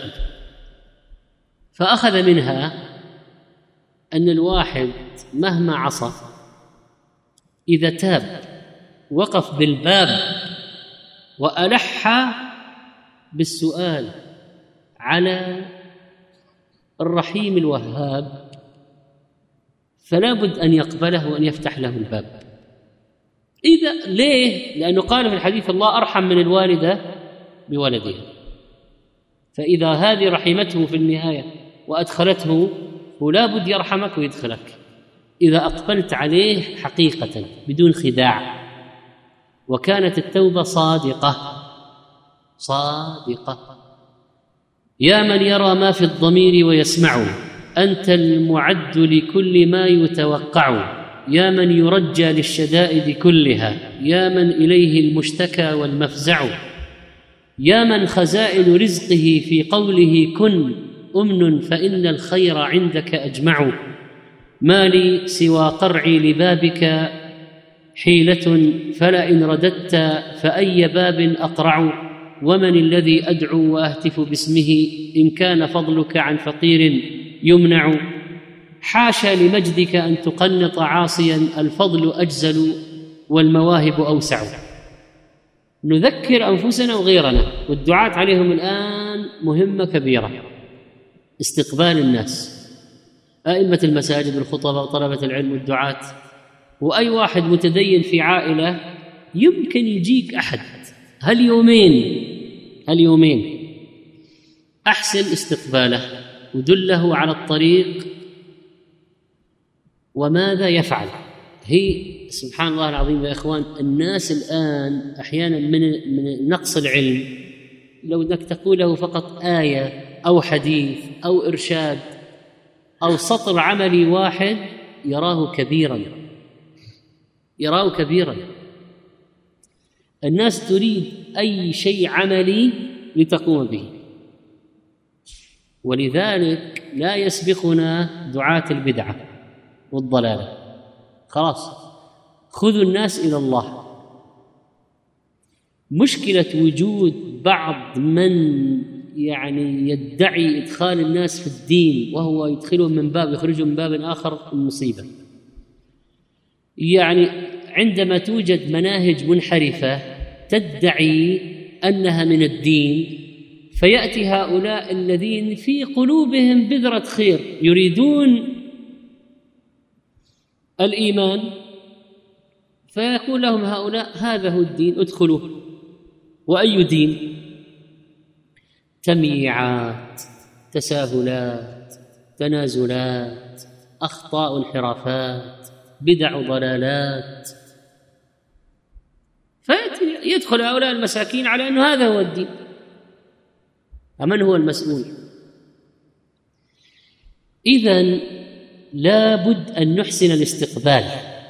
فأخذ منها أن الواحد مهما عصى إذا تاب وقف بالباب وألح بالسؤال على الرحيم الوهاب فلا بد أن يقبله وأن يفتح له الباب. إذا ليه؟ لأنه قال في الحديث: الله أرحم من الوالدة بولدها، فإذا هذه رحمته في النهاية وأدخلته ولا بد يرحمك ويدخلك إذا أقبلت عليه حقيقة بدون خداع. وكانت التوبة صادقة صادقة. يا من يرى ما في الضمير ويسمعه، أنت المعد لكل ما يتوقع، يا من يرجى للشدائد كلها، يا من إليه المشتكى والمفزع، يا من خزائن رزقه في قوله كن أمن فإن الخير عندك أجمع. ما لي سوى قرعي لبابك حيلة، فلئن رددت فأي باب أقرع. ومن الذي أدعو وأهتف باسمه إن كان فضلك عن فقير يمنع. حاشا لمجدك أن تقنط عاصيا، الفضل أجزل والمواهب أوسع. نذكر أنفسنا وغيرنا، والدعاة عليهم الآن مهمة كبيرة، استقبال الناس، أئمة المساجد والخطباء وطلبة العلم والدعاة، وأي واحد متدين في عائلة يمكن يجيك أحد هاليومين هاليومين أحسن استقباله ودله على الطريق وماذا يفعل. هي سبحان الله العظيم يا إخوان، الناس الآن أحيانا من من نقص العلم، لو أنك تقول له فقط آية أو حديث أو إرشاد أو سطر عملي واحد يراه كبيرا يراه كبيرا. الناس تريد أي شيء عملي لتقوم به، ولذلك لا يسبقنا دعاة البدعة والضلالة. خلاص خذوا الناس إلى الله. مشكلة وجود بعض من يعني يدعي إدخال الناس في الدين وهو يدخلهم من باب يخرجهم من باب آخر المصيبة. يعني عندما توجد مناهج منحرفة تدعي أنها من الدين، فيأتي هؤلاء الذين في قلوبهم بذرة خير يريدون الإيمان، فيقول لهم هؤلاء هذا هو الدين ادخلوا. وأي دين؟ تمييعات، تساهلات، تنازلات، أخطاء انحرافات، بدع ضلالات. فيدخل هؤلاء المساكين على أنه هذا هو الدين. فمن هو المسؤول؟ إذن لا بد أن نحسن الاستقبال.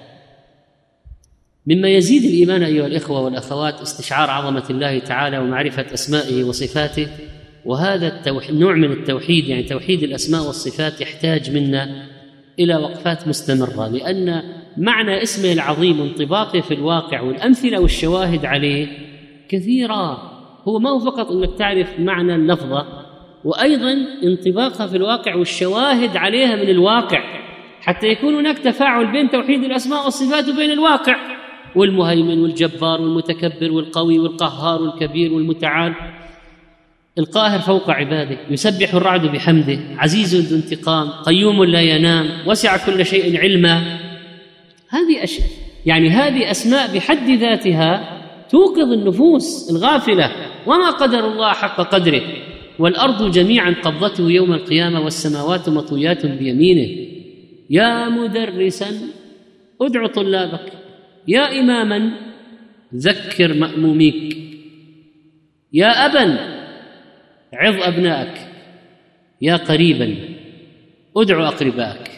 مما يزيد الإيمان أيها الإخوة والأخوات استشعار عظمة الله تعالى ومعرفة أسمائه وصفاته، وهذا التوحيد نوع من التوحيد، يعني توحيد الأسماء والصفات يحتاج منا إلى وقفات مستمرة، لأن معنى اسمه العظيم وانطباقه في الواقع والأمثلة والشواهد عليه كثيرة. هو ما هو فقط أنك تعرف معنى اللفظة، وأيضا انطباقها في الواقع والشواهد عليها من الواقع، حتى يكون هناك تفاعل بين توحيد الأسماء والصفات وبين الواقع، والمهيمن والجبار والمتكبر والقوي والقهار والكبير والمتعال. القاهر فوق عباده، يسبح الرعد بحمده، عزيز ذو انتقام، قيوم لا ينام، وسع كل شيء علما. هذه أشياء يعني هذه أسماء بحد ذاتها توقظ النفوس الغافلة. وما قدر الله حق قدره، والأرض جميعا قبضته يوم القيامة والسماوات مطويات بيمينه. يا مدرسا ادع طلابك، يا إماما ذكر مأموميك، يا أبا عظ أبنائك، يا قريبا ادع أقربائك.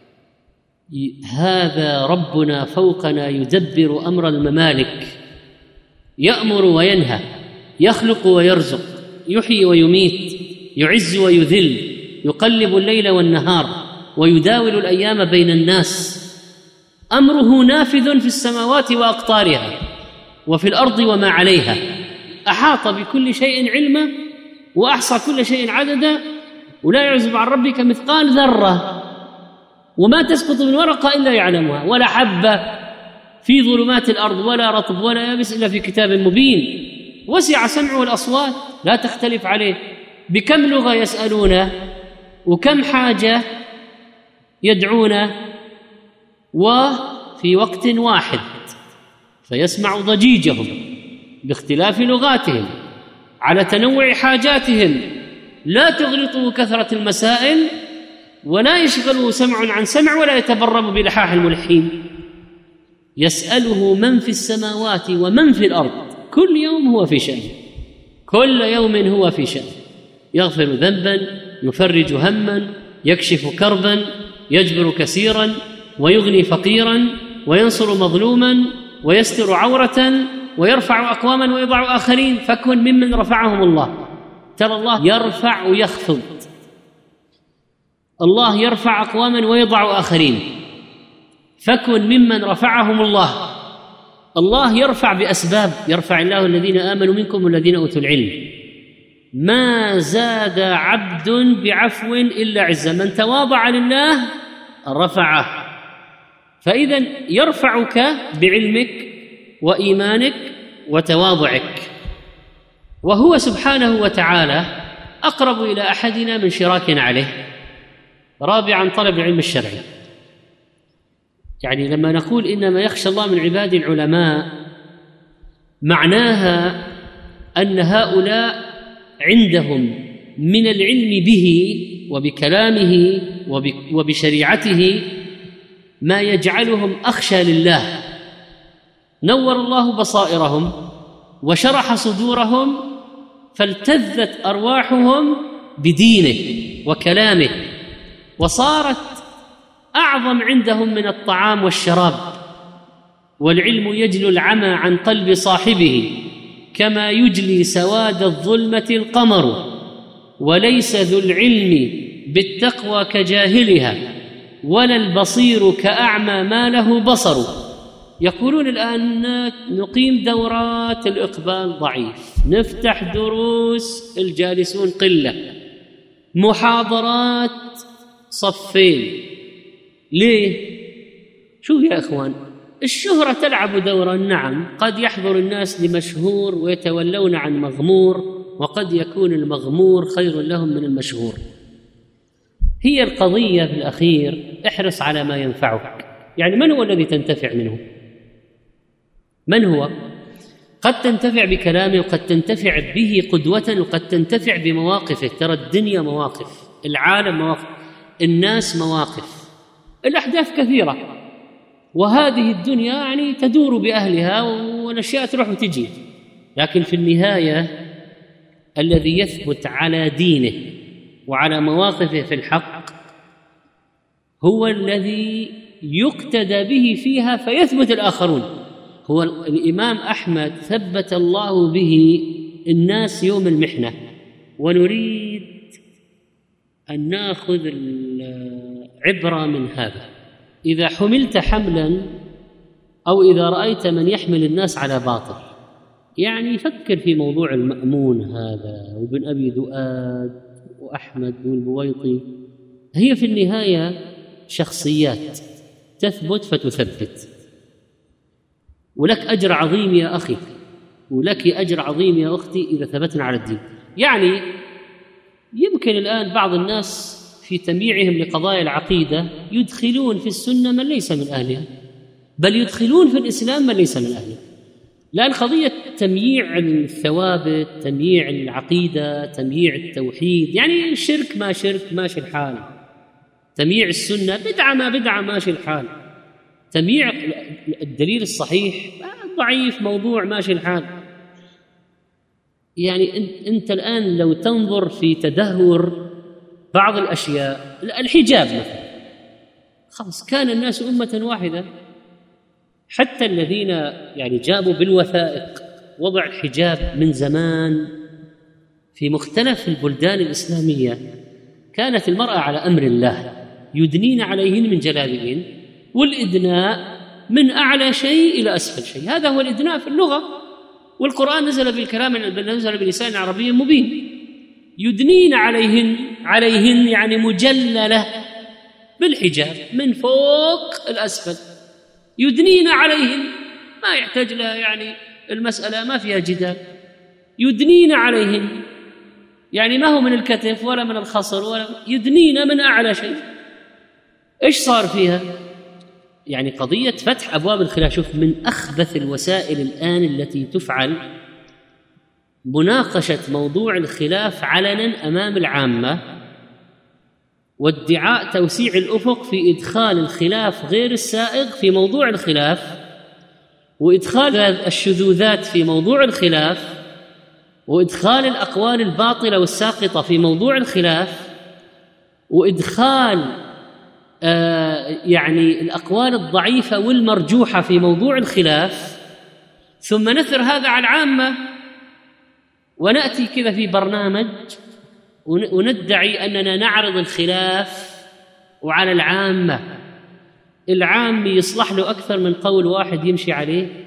هذا ربنا فوقنا يدبر أمر الممالك، يأمر وينهى، يخلق ويرزق، يحيي ويميت، يعز ويذل، يقلب الليل والنهار، ويداول الأيام بين الناس. أمره نافذ في السماوات وأقطارها وفي الأرض وما عليها، أحاط بكل شيء علما وأحصى كل شيء عددا، ولا يعزب عن ربك مثقال ذرة، وما تسقط من ورقة إلا يعلمها، ولا حبة في ظلمات الأرض ولا رطب ولا يابس إلا في كتاب مبين. وسع سمعه الأصوات لا تختلف عليه. بكم لغة يسألونه، وكم حاجة يدعونه، وفي وقت واحد، فيسمع ضجيجهم باختلاف لغاتهم على تنوع حاجاتهم. لا تغلطه كثرة المسائل، ولا يشغله سمع عن سمع، ولا يتبرم بلحاح الملحين. يسأله من في السماوات ومن في الأرض، كل يوم هو في شأن، كل يوم هو في شأن. يغفر ذنبا، يفرج هما، يكشف كربا، يجبر كثيرا، ويغني فقيرا، وينصر مظلوما، ويستر عورة، ويرفع أقواما ويضع آخرين. فكن ممن رفعهم الله. ترى الله يرفع ويخفض، الله يرفع أقواما ويضع آخرين. فكن ممن رفعهم الله. الله يرفع بأسباب، يرفع الله الذين آمنوا منكم والذين أوتوا العلم. ما زاد عبد بعفو إلا عزا، من تواضع لله رفعه. فإذا يرفعك بعلمك وإيمانك وتواضعك، وهو سبحانه وتعالى أقرب إلى أحدنا من شراكنا عليه. رابعا طلب العلم الشرعي. يعني لما نقول إنما يخشى الله من عباد العلماء، معناها أن هؤلاء عندهم من العلم به وبكلامه وبشريعته ما يجعلهم أخشى لله. نور الله بصائرهم وشرح صدورهم، فالتذت أرواحهم بدينه وكلامه، وصارت أعظم عندهم من الطعام والشراب. والعلم يجلو العمى عن قلب صاحبه كما يجلي سواد الظلمة القمر، وليس ذو العلم بالتقوى كجاهلها، ولا البصير كأعمى ما له بصر. يقولون الآن نقيم دورات، الإقبال ضعيف، نفتح دروس، الجالسون قلة، محاضرات صفين. ليه؟ شوف يا أخوان، الشهرة تلعب دورا. نعم، قد يحضر الناس لمشهور ويتولون عن مغمور، وقد يكون المغمور خير لهم من المشهور. هي القضية في الأخير احرص على ما ينفعك. يعني من هو الذي تنتفع منه؟ من هو؟ قد تنتفع بكلامه، وقد تنتفع به قدوة، وقد تنتفع بمواقفه. ترى الدنيا مواقف، العالم مواقف، الناس مواقف، الأحداث كثيرة، وهذه الدنيا يعني تدور بأهلها والأشياء تروح وتجي. لكن في النهاية الذي يثبت على دينه وعلى مواقفه في الحق هو الذي يقتدى به فيها فيثبت الآخرون. هو الإمام أحمد ثبت الله به الناس يوم المحنة، ونريد أن نأخذ العبرة من هذا. إذا حملت حملا أو إذا رأيت من يحمل الناس على باطل، يعني فكر في موضوع المأمون هذا وابن أبي ذؤاد وأحمد والبويطي. هي في النهاية شخصيات تثبت فتثبت، ولك أجر عظيم يا أخي، ولك أجر عظيم يا أختي إذا ثبتنا على الدين. يعني يمكن الآن بعض الناس في تمييعهم لقضايا العقيدة يدخلون في السنة من ليس من أهلها، بل يدخلون في الإسلام من ليس من أهله. لأن قضية تمييع الثوابت، تمييع العقيدة، تمييع التوحيد، يعني الشرك ما شرك ماشي الحال، تمييع السنة بدعة ما بدعة ماشي الحال، تمييع الدليل الصحيح ضعيف موضوع ماشي الحال. يعني أنت الآن لو تنظر في تدهور بعض الأشياء، الحجاب مثلا، خلاص كان الناس أمة واحدة، حتى الذين يعني جابوا بالوثائق وضع الحجاب من زمان في مختلف البلدان الإسلامية، كانت المرأة على أمر الله، يدنين عليهن من جلابيبهن، والإدناء من أعلى شيء إلى أسفل شيء. هذا هو الإدناء في اللغة، والقرآن نزل بالكلام، نزل بلسان عربي مبين. يدنين عليهن، عليهن يعني مجللة بالحجاب من فوق الأسفل، يدنين عليهن، ما يحتاج لها، يعني المسألة ما فيها جدال. يدنين عليهن يعني ما هو من الكتف ولا من الخصر، ولا يدنين من أعلى شيء. إيش صار فيها؟ يعني قضية فتح أبواب الخلاف. شوف، من أخبث الوسائل الآن التي تفعل مناقشة موضوع الخلاف علنا أمام العامة، وادعاء توسيع الأفق في إدخال الخلاف غير السائغ في موضوع الخلاف، وإدخال الشذوذات في موضوع الخلاف، وإدخال الأقوال الباطلة والساقطة في موضوع الخلاف، وإدخال آه يعني الأقوال الضعيفة والمرجوحة في موضوع الخلاف، ثم نثر هذا على العامة، ونأتي كذا في برنامج وندعي أننا نعرض الخلاف وعلى العامة. العام يصلح له أكثر من قول واحد يمشي عليه،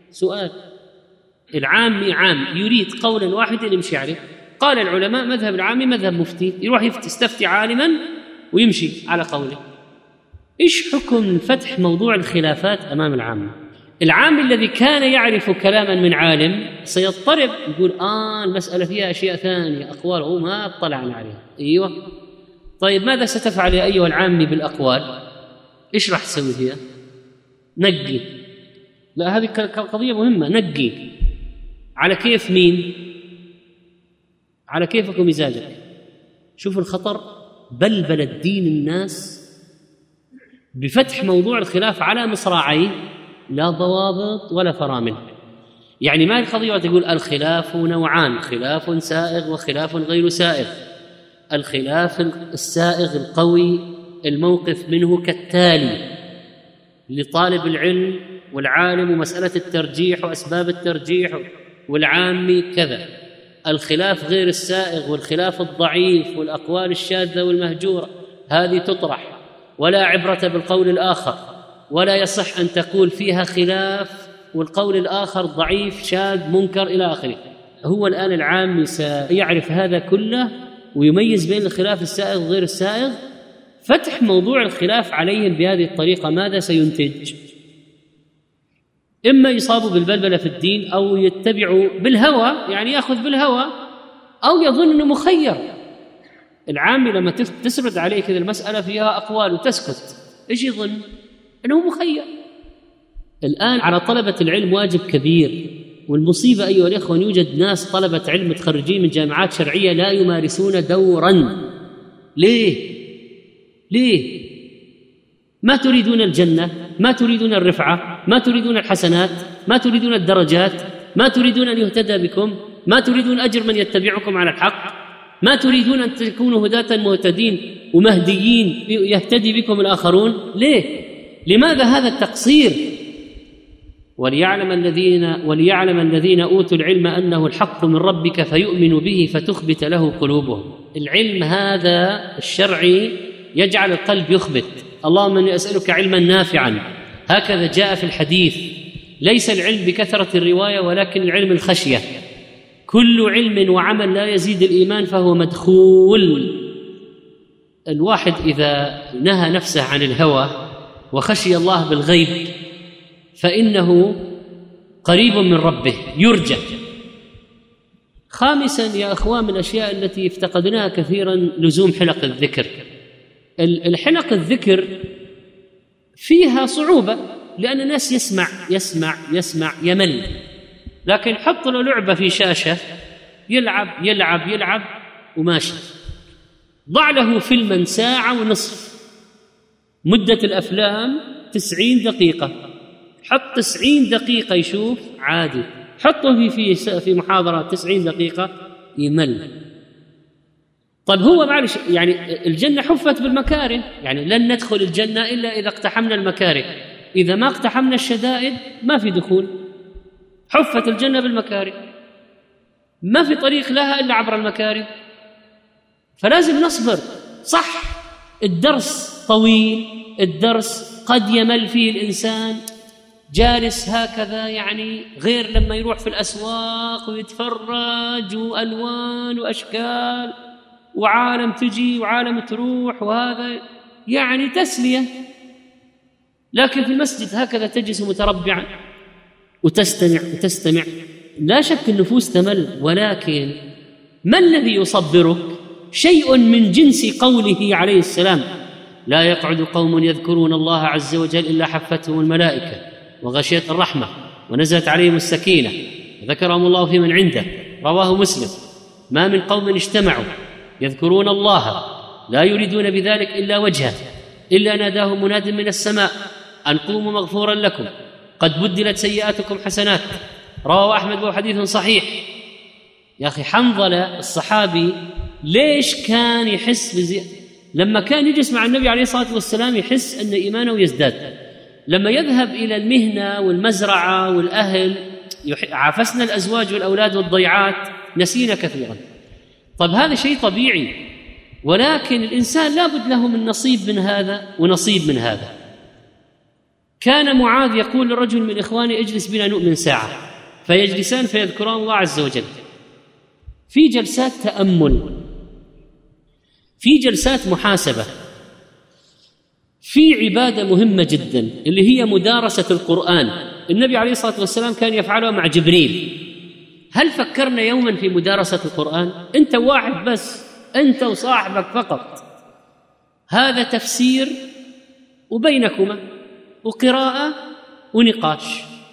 سؤال. العامي عام يريد قولا واحدا يمشي عليه. قال العلماء مذهب العامي مذهب مفتي، يروح يستفتي عالما ويمشي على قوله. إيش حكم فتح موضوع الخلافات أمام العامة؟ العامي الذي كان يعرف كلاما من عالم سيضطرب، يقول آه المسألة فيها أشياء ثانية، أقوال هو ما اطلعنا عليها. أيوة، طيب ماذا ستفعل يا أيها العامي بالأقوال؟ إيش راح تسوي فيها؟ نقي. لا، هذه قضية مهمة. نقي على كيف مين؟ على كيفك ومزاجك. شوف الخطر، بلبل الدين الناس بفتح موضوع الخلاف على مصراعيه، لا ضوابط ولا فرامل. يعني ما القضية تقول الخلاف نوعان، خلاف سائغ وخلاف غير سائغ. الخلاف السائغ القوي الموقف منه كالتالي لطالب العلم والعالم ومسألة الترجيح وأسباب الترجيح والعامي كذا. الخلاف غير السائغ والخلاف الضعيف والأقوال الشاذة والمهجورة هذه تطرح، ولا عبرة بالقول الآخر، ولا يصح أن تقول فيها خلاف والقول الآخر ضعيف شاذ منكر إلى آخره. هو الآن العامي سيعرف هذا كله ويميز بين الخلاف السائغ وغير السائغ. فتح موضوع الخلاف عليهم بهذه الطريقة ماذا سينتج؟ إما يصابوا بالبلبلة في الدين، أو يتبعوا بالهوى، يعني يأخذ بالهوى، أو يظن أنه مخير. العامي لما تسرد عليه كذا المسألة فيها أقوال وتسكت، إيش يظن؟ أنه مخير. الآن على طلبة العلم واجب كبير، والمصيبة أيها الإخوة أن يوجد ناس طلبة علم متخرجين من جامعات شرعية لا يمارسون دورا. ليه؟ ليه؟ ما تريدون الجنة، ما تريدون الرفعة، ما تريدون الحسنات، ما تريدون الدرجات، ما تريدون أن يهتدى بكم، ما تريدون أجر من يتبعكم على الحق، ما تريدون أن تكونوا هداة مهتدين ومهديين يهتدي بكم الآخرون. ليه؟ لماذا هذا التقصير؟ وليعلم الذين وليعلم الذين أوتوا العلم أنه الحق من ربك فيؤمنوا به فتخبت له قلوبهم. العلم هذا الشرعي يجعل القلب يخبت. اللهم إني أسألك علما نافعا، هكذا جاء في الحديث. ليس العلم بكثرة الرواية ولكن العلم الخشية. كل علم وعمل لا يزيد الإيمان فهو مدخول. الواحد إذا نهى نفسه عن الهوى وخشي الله بالغيب فإنه قريب من ربه يرجى. خامسا يا أخوان، من الأشياء التي افتقدناها كثيرا لزوم حلق الذكر. الحلق الذكر فيها صعوبة لأن الناس يسمع يسمع يسمع يمل، لكن حط له لعبة في شاشة يلعب يلعب يلعب وماشي. ضع له فيلما ساعة ونصف، مدة الأفلام تسعين دقيقة، حط تسعين دقيقة يشوف عادي، حطه في في في محاضرة تسعين دقيقة يمل. طيب هو معلش يعني الجنة حفت بالمكاره، يعني لن ندخل الجنة إلا إذا اقتحمنا المكاره، إذا ما اقتحمنا الشدائد ما في دخول. حفت الجنة بالمكاره، ما في طريق لها إلا عبر المكاره، فلازم نصبر. صح الدرس طويل، الدرس قد يمل فيه الإنسان جالس هكذا، يعني غير لما يروح في الأسواق ويتفرج وألوان وأشكال وعالم تجي وعالم تروح، وهذا يعني تسلية. لكن في المسجد هكذا تجلس متربعا وتستمع وتستمع، لا شك النفوس تمل، ولكن ما الذي يصبرك؟ شيء من جنس قوله عليه السلام: لا يقعد قوم يذكرون الله عز وجل إلا حفتهم الملائكة وغشيت الرحمة ونزلت عليهم السكينة وذكرهم الله في من عنده. رواه مسلم. ما من قوم اجتمعوا يذكرون الله لا يريدون بذلك إلا وجهه إلا ناداهم مناد من السماء أن قوموا مغفورا لكم قد بدلت سيئاتكم حسنات. رواه أحمد وحديث صحيح. يا أخي حنظلة الصحابي ليش كان يحس بزي... لما كان يجلس مع النبي عليه الصلاة والسلام يحس أن إيمانه يزداد. لما يذهب إلى المهنة والمزرعة والأهل عافسنا الأزواج والأولاد والضيعات نسينا كثيرا. طب هذا شيء طبيعي، ولكن الإنسان لابد له من نصيب من هذا ونصيب من هذا. كان معاذ يقول لرجل من إخوانه اجلس بنا نؤمن ساعة، فيجلسان فيذكران الله عز وجل. في جلسات تأمل، في جلسات محاسبة، في عبادة مهمة جدا اللي هي مدارسة القرآن. النبي عليه الصلاة والسلام كان يفعلها مع جبريل. هل فكرنا يوما في مدارسة القرآن؟ أنت واحد بس، أنت وصاحبك فقط، هذا تفسير وبينكما وقراءة ونقاش،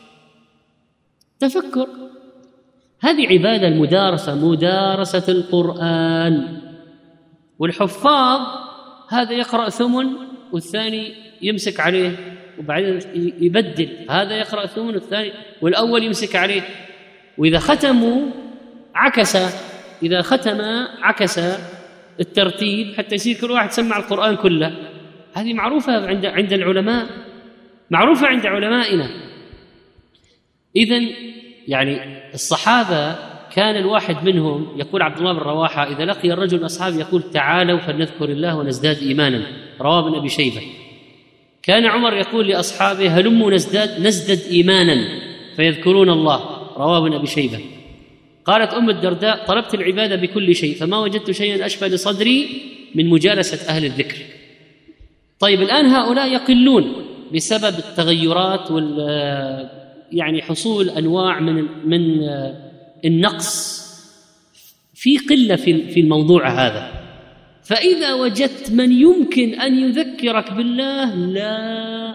تفكر. هذه عبادة المدارسة، مدارسة القرآن. والحفاظ هذا يقرأ ثمن والثاني يمسك عليه وبعدين يبدل، هذا يقرأ ثمن والثاني والأول يمسك عليه، وإذا ختموا عكس، إذا ختم عكس الترتيب حتى يصير كل واحد سمع القرآن كله. هذه معروفة عند عند العلماء، معروفة عند علمائنا. إذن يعني الصحابة كان الواحد منهم يقول عبد الله بن رواحة إذا لقي الرجل أصحابه يقول تعالوا فلنذكر الله ونزداد إيمانا، رواه ابن أبي شيبة. كان عمر يقول لأصحابه هلموا نزداد نزدد إيمانا فيذكرون الله، رواه ابن أبي شيبة. قالت أم الدرداء طلبت العبادة بكل شيء فما وجدت شيئا أشبه لصدري من مجالسة أهل الذكر. طيب الآن هؤلاء يقلون بسبب التغيرات وال يعني حصول أنواع من من النقص، في قلة في في الموضوع هذا. فإذا وجدت من يمكن أن يذكرك بالله لا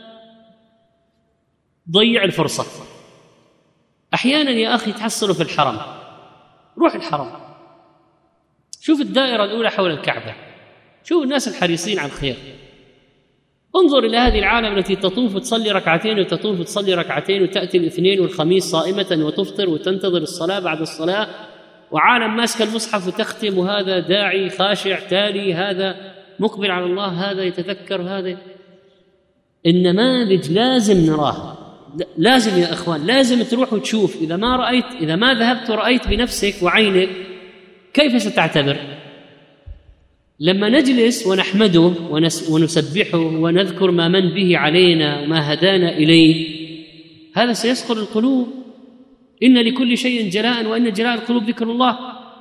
ضيع الفرصة. أحيانا يا أخي تحصله في الحرم، روح الحرم، شوف الدائرة الأولى حول الكعبة، شوف الناس الحريصين على الخير. انظر إلى هذه العالم التي تطوف وتصلي ركعتين وتطوف وتصلي ركعتين وتأتي الاثنين والخميس صائمة وتفطر وتنتظر الصلاة بعد الصلاة، وعالم ماسك المصحف وتختم، وهذا داعي خاشع تالي، هذا مقبل على الله، هذا يتذكر، هذا. النماذج لازم نراها، لازم يا أخوان، لازم تروح وتشوف. إذا ما رأيت، إذا ما ذهبت ورأيت بنفسك وعينك كيف ستعتبر؟ لما نجلس ونحمده ونسبحه ونذكر ما من به علينا وما هدانا إليه، هذا سيسقل القلوب. إن لكل شيء جلاء وإن جلاء القلوب ذكر الله.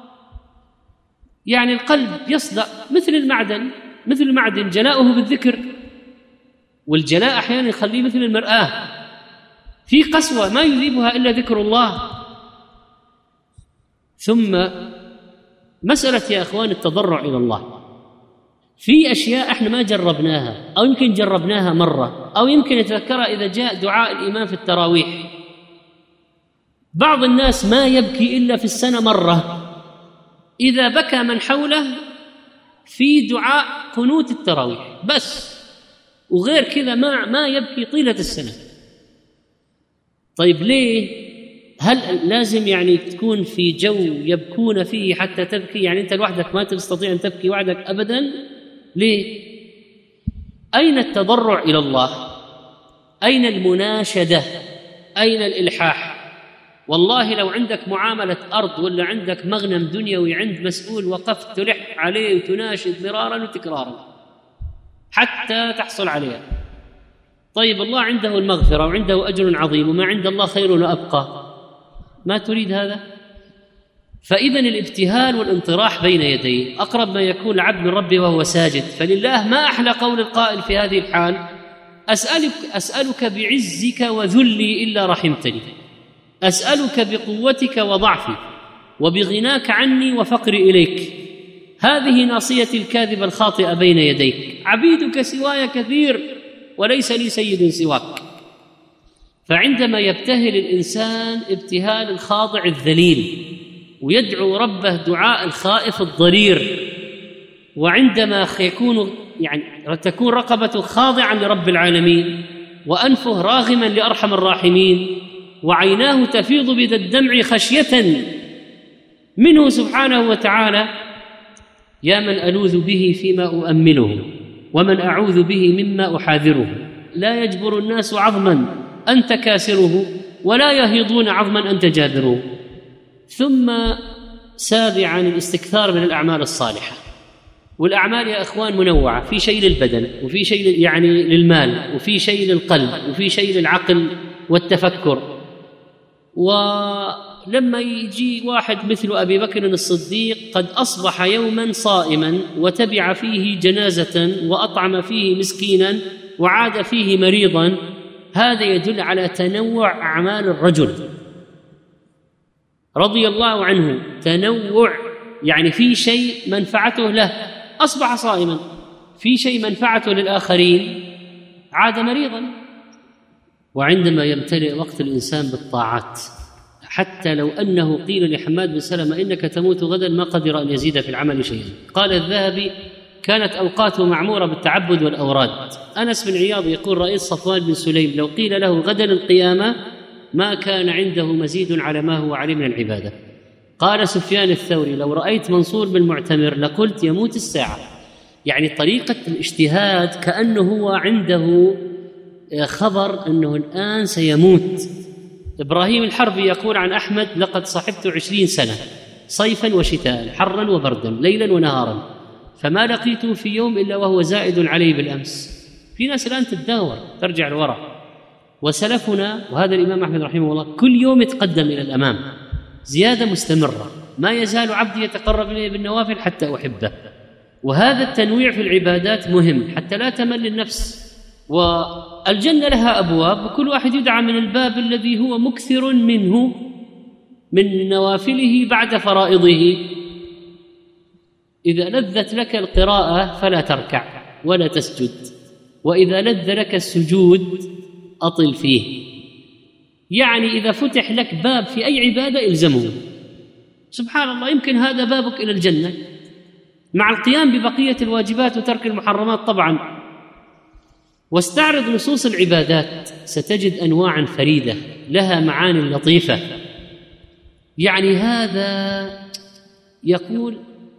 يعني القلب يصدأ مثل المعدن، مثل المعدن جلاؤه بالذكر، والجلاء أحيانا يخليه مثل المرآة، في قسوة ما يذيبها إلا ذكر الله. ثم مسألة يا أخوان التضرع إلى الله، في أشياء إحنا ما جربناها أو يمكن جربناها مرة أو يمكن نتذكرها إذا جاء دعاء الإمام في التراويح. بعض الناس ما يبكي إلا في السنة مرة، إذا بكى من حوله في دعاء قنوت التراويح بس، وغير كذا ما ما يبكي طيلة السنة. طيب ليه؟ هل لازم يعني تكون في جو يبكون فيه حتى تبكي؟ يعني أنت لوحدك ما تستطيع أن تبكي وحدك أبداً؟ ليه؟ أين التضرع إلى الله؟ أين المناشدة؟ أين الإلحاح؟ والله لو عندك معاملة أرض ولا عندك مغنم دنيوي عند مسؤول وقفت تلح عليه وتناشد مرارا وتكرارا حتى تحصل عليها. طيب الله عنده المغفرة وعنده أجر عظيم وما عند الله خير وأبقى، ما تريد هذا؟ فإذن الابتهال والانطراح بين يديه أقرب ما يكون العبد من ربه وهو ساجد. فلله ما أحلى قول القائل في هذه الحال: أسألك, أسألك بعزك وذلي إلا رحمتني، أسألك بقوتك وضعفي وبغناك عني وفقري إليك، هذه ناصيتي الكاذبة الخاطئة بين يديك، عبيدك سواي كثير وليس لي سيد سواك. فعندما يبتهل الإنسان ابتهال الخاضع الذليل ويدعو ربه دعاء الخائف الضرير، وعندما يكون يعني تكون رقبته خاضعا لرب العالمين وأنفه راغما لأرحم الراحمين وعيناه تفيض بدا الدمع خشية منه سبحانه وتعالى، يا من ألوذ به فيما أؤمله ومن أعوذ به مما أحاذره، لا يجبر الناس عظما أنت كاسره ولا يهيضون عظما أنت جابره. ثم سابعا الاستكثار من الأعمال الصالحة، والأعمال يا أخوان منوعة، في شيء للبدن، وفي شيء يعني للمال، وفي شيء للقلب، وفي شيء للعقل والتفكر. ولما يجي واحد مثل أبي بكر الصديق قد أصبح يوما صائما وتبع فيه جنازة وأطعم فيه مسكينا وعاد فيه مريضا، هذا يدل على تنوع أعمال الرجل رضي الله عنه، تنوع، يعني في شيء منفعته له أصبح صائما، في شيء منفعته للآخرين عاد مريضا. وعندما يمتلئ وقت الإنسان بالطاعات، حتى لو أنه قيل لحماد بن سلمة إنك تموت غدا ما قدر أن يزيد في العمل شيئا. قال الذهبي: كانت أوقاته معمورة بالتعبد والأوراد. أنس بن عياض يقول: رأيت صفوان بن سليم لو قيل له غدا القيامة ما كان عنده مزيد على ما هو عليه من العبادة. قال سفيان الثوري: لو رأيت منصور بن معتمر لقلت يموت الساعة. يعني طريقة الاجتهاد كأنه هو عنده خبر أنه الآن سيموت. إبراهيم الحربي يقول عن أحمد: لقد صحبت عشرين سنة صيفا وشتاء، حرا وبردا، ليلا ونهارا، فما لقيته في يوم إلا وهو زائد عليه بالأمس. في ناس الآن تتداور ترجع لوراء، وسلفنا وهذا الإمام أحمد رحمه الله كل يوم يتقدم إلى الأمام زيادة مستمرة، ما يزال عبدي يتقرب إليه بالنوافل حتى أحبه. وهذا التنويع في العبادات مهم حتى لا تمل النفس. والجنة لها أبواب، وكل واحد يدعى من الباب الذي هو مكثر منه من نوافله بعد فرائضه. إذا لذت لك القراءة فلا تركع ولا تسجد، وإذا لذ لك السجود أطل فيه. يعني إذا فتح لك باب في أي عبادة إلزمه. سبحان الله، يمكن هذا بابك إلى الجنة مع القيام ببقية الواجبات وترك المحرمات طبعا. واستعرض نصوص العبادات ستجد أنواعا فريدة لها معاني لطيفة. يعني هذا يقول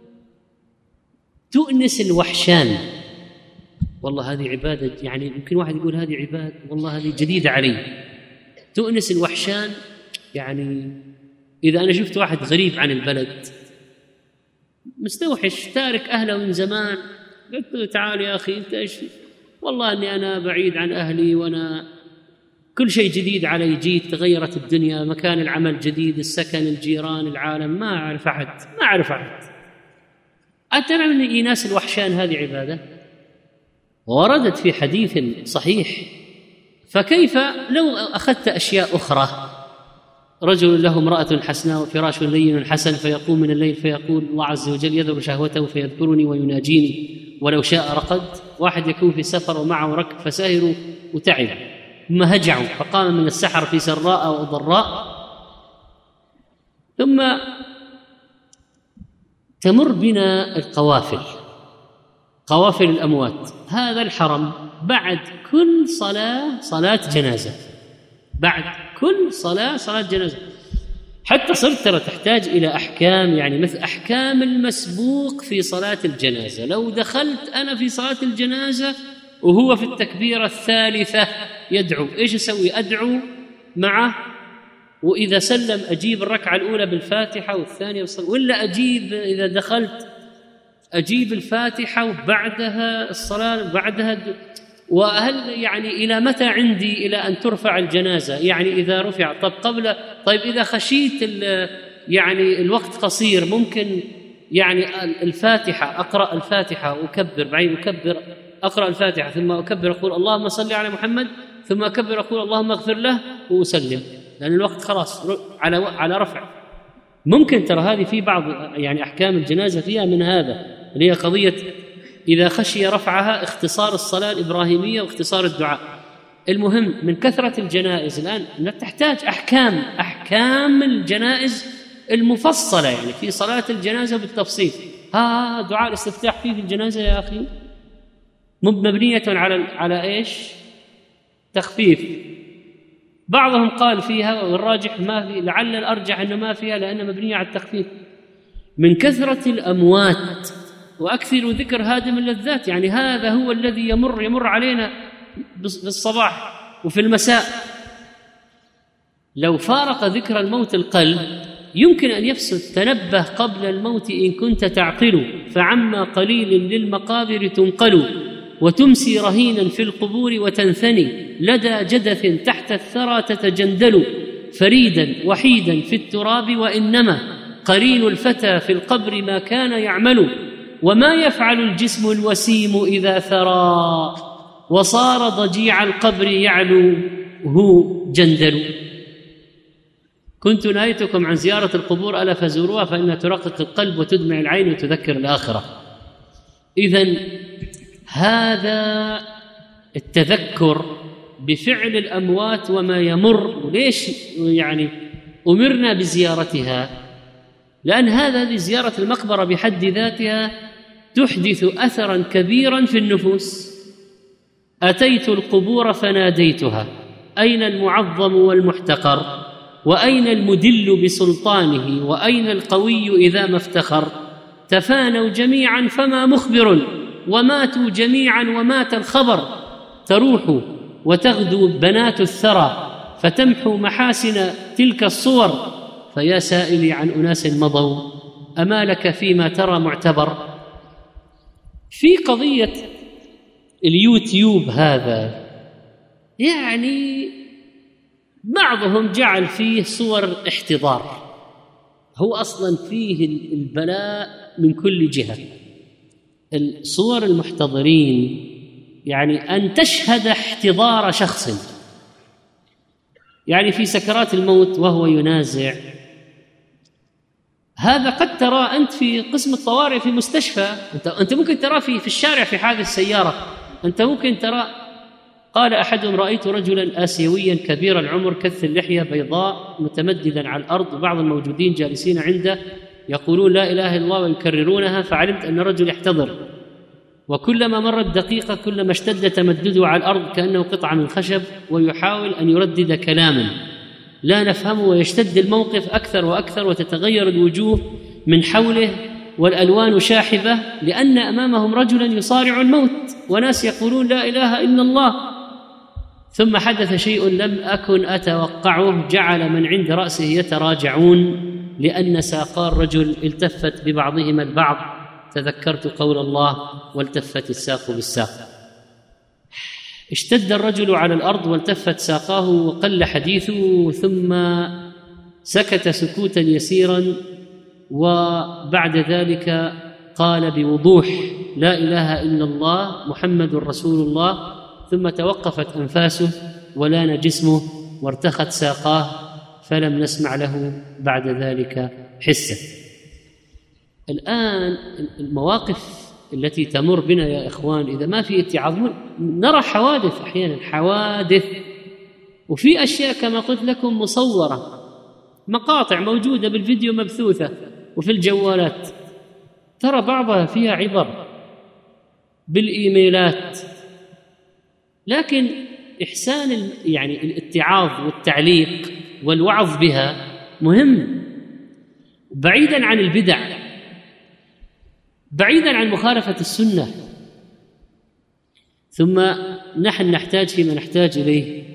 تؤنس الوحشان، والله هذه عبادة، يعني يمكن واحد يقول هذه عبادة والله هذه جديدة علي. تؤنس الوحشان، يعني إذا أنا شفت واحد غريب عن البلد مستوحش تارك أهله من زمان، قلت له تعال يا أخي أنت إيش؟ والله أني أنا بعيد عن أهلي وأنا كل شيء جديد علي، جيت تغيرت الدنيا، مكان العمل جديد، السكن، الجيران، العالم، ما أعرف أحد ما أعرف أحد. أترى من إيناس الوحشان هذه عبادة وردت في حديث صحيح. فكيف لو أخذت أشياء أخرى؟ رجل له امرأة حسناء وفراش لين حسن، فيقوم من الليل فيقول الله عز وجل يذر شهوته فيذكرني ويناجيني ولو شاء رقد. واحد يكون في سفر ومعه ركب فساهروا وتعب ثم هجعوا فقام من السحر في سراء أو ضراء، ثم تمر بنا القوافل، قوافل الأموات. هذا الحرم بعد كل صلاة صلاة جنازة، بعد كل صلاة صلاة جنازة، حتى صرت ترى تحتاج إلى أحكام، يعني مثل أحكام المسبوق في صلاة الجنازة. لو دخلت أنا في صلاة الجنازة وهو في التكبيرة الثالثة يدعو، إيش أسوي؟ أدعو معه، وإذا سلم أجيب الركعة الأولى بالفاتحة والثانية والصلاة، ولا أجيب إذا دخلت أجيب الفاتحة وبعدها الصلاة وبعدها الد... وهل يعني إلى متى عندي إلى أن ترفع الجنازة؟ يعني إذا رفع طب قبل طيب إذا خشيت يعني الوقت قصير ممكن يعني الفاتحة أقرأ الفاتحة وأكبر، بعدين أكبر أقرأ الفاتحة ثم أكبر أقول اللهم صل على محمد، ثم أكبر أقول اللهم اغفر له وأسلم، لأن الوقت خلاص على على رفع. ممكن ترى هذه في بعض يعني أحكام الجنازة فيها من هذا، اللي هي قضية إذا خشي رفعها اختصار الصلاة الإبراهيمية واختصار الدعاء. المهم من كثرة الجنائز الآن تحتاج أحكام أحكام الجنائز المفصلة، يعني في صلاة الجنازة بالتفصيل. ها دعاء الاستفتاح فيه في الجنازة يا أخي مبنية على على إيش؟ تخفيف. بعضهم قال فيها والراجح ما في، لعل الأرجح أنه ما فيها لأنها مبنية على التخفيف. من كثرة الأموات وأكثر ذكر هادم اللذات، يعني هذا هو الذي يمر يمر علينا بالصباح وفي المساء. لو فارق ذكر الموت القلب يمكن أن يفسد. تنبه قبل الموت إن كنت تعقل، فعما قليل للمقابر تنقل، وتمسي رهينا في القبور وتنثني، لدى جدث تحت الثرى تتجندل، فريدا وحيدا في التراب، وإنما قرين الفتى في القبر ما كان يعمل، وما يفعل الجسم الوسيم إذا ثرى، وصار ضجيع القبر يعلو هو جندل. كنت نهيتكم عن زيارة القبور ألا فزوروها فإنها ترقق القلب وتدمع العين وتذكر الآخرة. إذن هذا التذكر بفعل الأموات وما يمر، وليش يعني أمرنا بزيارتها؟ لأن هذا زيارة المقبرة بحد ذاتها تحدث أثرا كبيرا في النفوس. أتيت القبور فناديتها، أين المعظم والمحتقر؟ وأين المدل بسلطانه؟ وأين القوي إذا ما افتخر؟ تفانوا جميعا فما مخبر، وماتوا جميعا ومات الخبر. تروح وتغدو بنات الثرى، فتمحو محاسن تلك الصور. فيا سائلي عن أناس مضوا، أما لك فيما ترى معتبر؟ في قضية اليوتيوب هذا، يعني بعضهم جعل فيه صور احتضار، هو أصلا فيه البلاء من كل جهة. الصور المحتضرين يعني أن تشهد احتضار شخص، يعني في سكرات الموت وهو ينازع. هذا قد ترى أنت في قسم الطوارئ في مستشفى، أنت ممكن ترى في في الشارع في حادث سيارة، أنت ممكن ترى. قال أحدهم: رأيت رجلا آسيويا كبير العمر كث اللحية بيضاء متمددا على الأرض، وبعض الموجودين جالسين عنده يقولون لا إله إلا الله ويكررونها، فعلمت أن الرجل يحتضر، وكلما مرت دقيقة كلما اشتد تمدده على الأرض كأنه قطعة من خشب، ويحاول أن يردد كلاما لا نفهمه، ويشتد الموقف أكثر وأكثر، وتتغير الوجوه من حوله والألوان شاحبة، لأن أمامهم رجلا يصارع الموت وناس يقولون لا إله إلا الله. ثم حدث شيء لم أكن أتوقعه، جعل من عند رأسه يتراجعون لأن ساقا الرجل التفت ببعضهما البعض. تذكرت قول الله: والتفت الساق بالساق. اشتد الرجل على الأرض والتفت ساقاه وقل حديثه، ثم سكت سكوتا يسيرا، وبعد ذلك قال بوضوح: لا إله إلا الله محمد رسول الله. ثم توقفت أنفاسه ولان جسمه وارتخت ساقاه، فلم نسمع له بعد ذلك حسا. الآن المواقف التي تمر بنا يا إخوان، إذا ما في اتعاظ نرى حوادث، أحيانا حوادث، وفي أشياء كما قلت لكم مصورة، مقاطع موجودة بالفيديو مبثوثة وفي الجوالات، ترى بعضها فيها عبر بالإيميلات. لكن إحسان يعني الاتعاظ والتعليق والوعظ بها مهم، بعيدا عن البدع، بعيدا عن مخالفة السنة. ثم نحن نحتاج فيما نحتاج إليه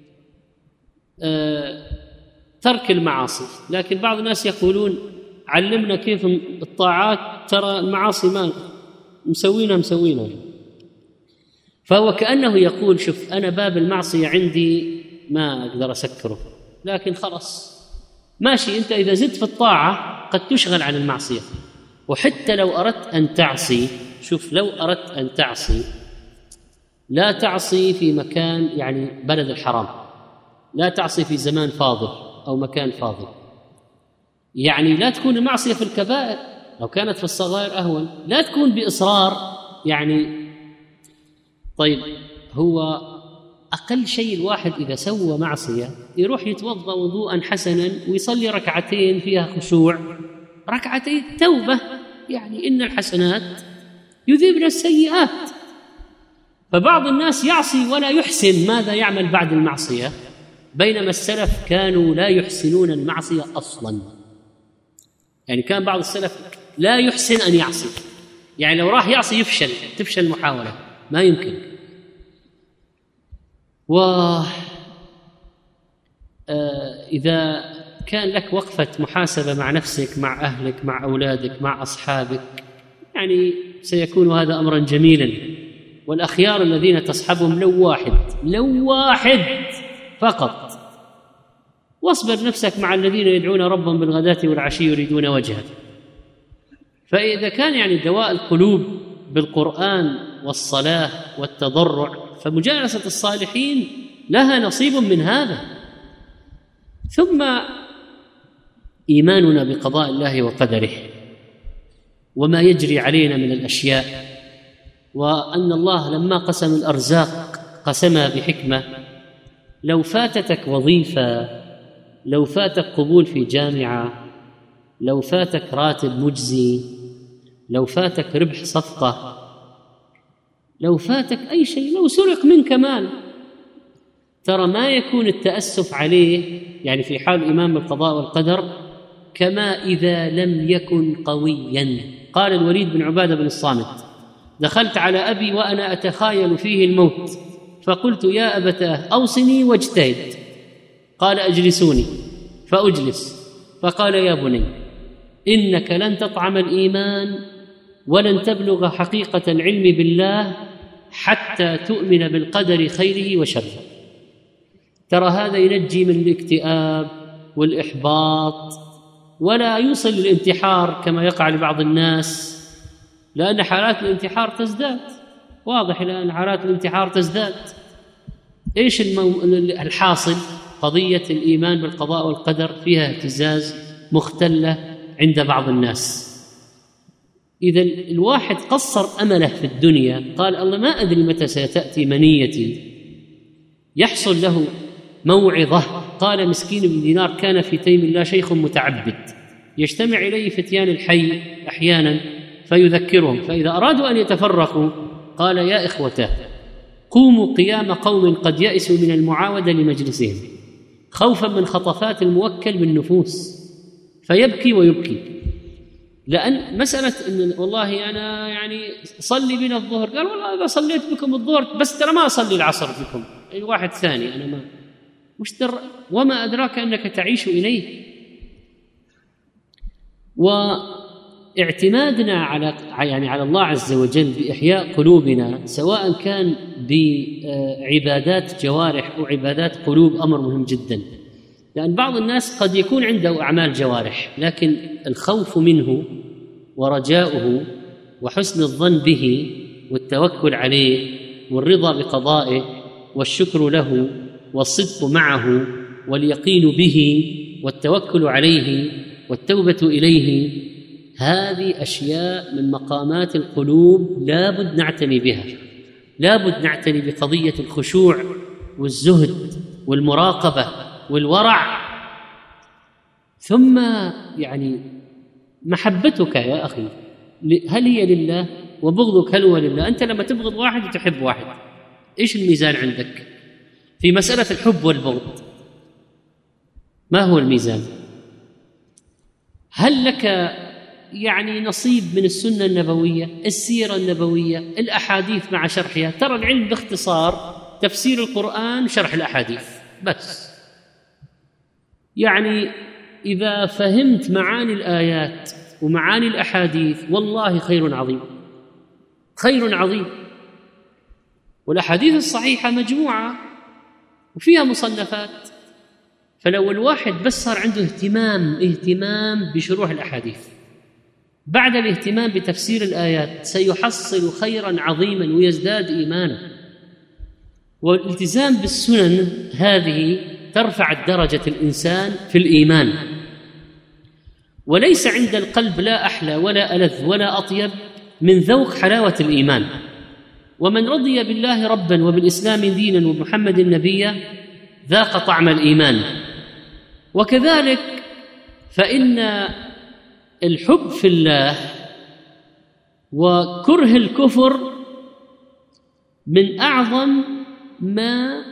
آه ترك المعاصي. لكن بعض الناس يقولون: علمنا كيف الطاعات، ترى المعاصي ما مسوينها مسوينها فهو كأنه يقول: شوف أنا باب المعصية عندي ما أقدر أسكره، لكن خلاص ماشي، أنت إذا زدت في الطاعة قد تشغل عن المعصية. وحتى لو أردت أن تعصي، شوف لو أردت أن تعصي لا تعصي في مكان يعني بلد الحرام، لا تعصي في زمان فاضل أو مكان فاضل، يعني لا تكون المعصية في الكبائر، لو كانت في الصغائر أهون، لا تكون بإصرار يعني. طيب هو أقل شيء الواحد إذا سوى معصية يروح يتوضأ وضوءا حسنا ويصلي ركعتين فيها خشوع، ركعتين توبة، يعني إن الحسنات يذهبن السيئات. فبعض الناس يعصي ولا يحسن ماذا يعمل بعد المعصية، بينما السلف كانوا لا يحسنون المعصية أصلا. يعني كان بعض السلف لا يحسن أن يعصي، يعني لو راح يعصي يفشل، تفشل المحاولة، ما يمكن. وإذا كان لك وقفة محاسبة مع نفسك، مع أهلك، مع أولادك، مع أصحابك، يعني سيكون هذا أمرا جميلا. والأخيار الذين تصحبهم لو واحد لو واحد فقط، واصبر نفسك مع الذين يدعون ربهم بالغداة والعشي يريدون وجهه. فإذا كان يعني دواء القلوب بالقرآن والصلاة والتضرع، فمجالسة الصالحين لها نصيب من هذا. ثم إيماننا بقضاء الله وقدره وما يجري علينا من الأشياء، وأن الله لما قسم الأرزاق قسمها بحكمة. لو فاتتك وظيفة، لو فاتك قبول في جامعة، لو فاتك راتب مجزي، لو فاتك ربح صفقة، لو فاتك أي شيء، لو سرق منك مال، ترى ما يكون التأسف عليه يعني في حال الإيمان بالقضاء والقدر كما إذا لم يكن قويا. قال الوليد بن عبادة بن الصامت: دخلت على أبي وأنا أتخايل فيه الموت، فقلت: يا أبتاه أوصني واجتهد. قال: أجلسوني، فأجلس. فقال: يا بني، إنك لن تطعم الإيمان ولن تبلغ حقيقة العلم بالله حتى تؤمن بالقدر خيره وشره. ترى هذا ينجي من الاكتئاب والإحباط، ولا يوصل للانتحار كما يقع لبعض الناس، لأن حالات الانتحار تزداد. واضح الآن حالات الانتحار تزداد. إيش المو... الحاصل؟ قضية الإيمان بالقضاء والقدر فيها اهتزاز، مختلة عند بعض الناس. إذا الواحد قصر أمله في الدنيا، قال: الله ما أدري متى ستأتي منيتي، يحصل له موعظة. قال مسكين بن دينار: كان في تيم الله شيخ متعبد يجتمع إليه فتيان الحي أحيانا فيذكرهم، فإذا أرادوا أن يتفرقوا قال: يا إخوته، قوموا قيام قوم قد يأسوا من المعاودة لمجلسهم خوفا من خطفات الموكل بالنفوس، فيبكي ويبكي. لأن مسألة إن والله أنا يعني صلي بنا الظهر، قال: والله إذا صليت بكم الظهر بس ترى ما أصلي العصر بكم، أي واحد ثاني أنا ما وش در وما أدراك أنك تعيش إليه. واعتمادنا على يعني على الله عز وجل بإحياء قلوبنا، سواء كان بعبادات جوارح أو عبادات قلوب، أمر مهم جدا. لأن بعض الناس قد يكون عنده أعمال جوارح، لكن الخوف منه ورجاؤه وحسن الظن به والتوكل عليه والرضا بقضائه والشكر له والصدق معه واليقين به والتوكل عليه والتوبة إليه، هذه أشياء من مقامات القلوب لا بد نعتني بها. لا بد نعتني بقضية الخشوع والزهد والمراقبة والورع. ثم يعني محبتك يا أخي هل هي لله؟ وبغضك هل هو لله؟ أنت لما تبغض واحد وتحب واحد، إيش الميزان عندك في مسألة الحب والبغض؟ ما هو الميزان؟ هل لك يعني نصيب من السنة النبوية، السيرة النبوية، الأحاديث مع شرحها؟ ترى العلم باختصار تفسير القرآن، شرح الأحاديث بس. يعني إذا فهمت معاني الآيات ومعاني الأحاديث والله خير عظيم، خير عظيم. والأحاديث الصحيحة مجموعة وفيها مصنفات، فلو الواحد بس صار عنده اهتمام اهتمام بشروح الأحاديث بعد الاهتمام بتفسير الآيات سيحصل خيرا عظيما ويزداد إيمانا. والالتزام بالسنن هذه ترفع درجة الإنسان في الإيمان. وليس عند القلب لا أحلى ولا ألذ ولا أطيب من ذوق حلاوة الإيمان. ومن رضي بالله ربا وبالإسلام دينا ومحمد نبيا ذاق طعم الإيمان. وكذلك فإن الحب في الله وكره الكفر من أعظم ما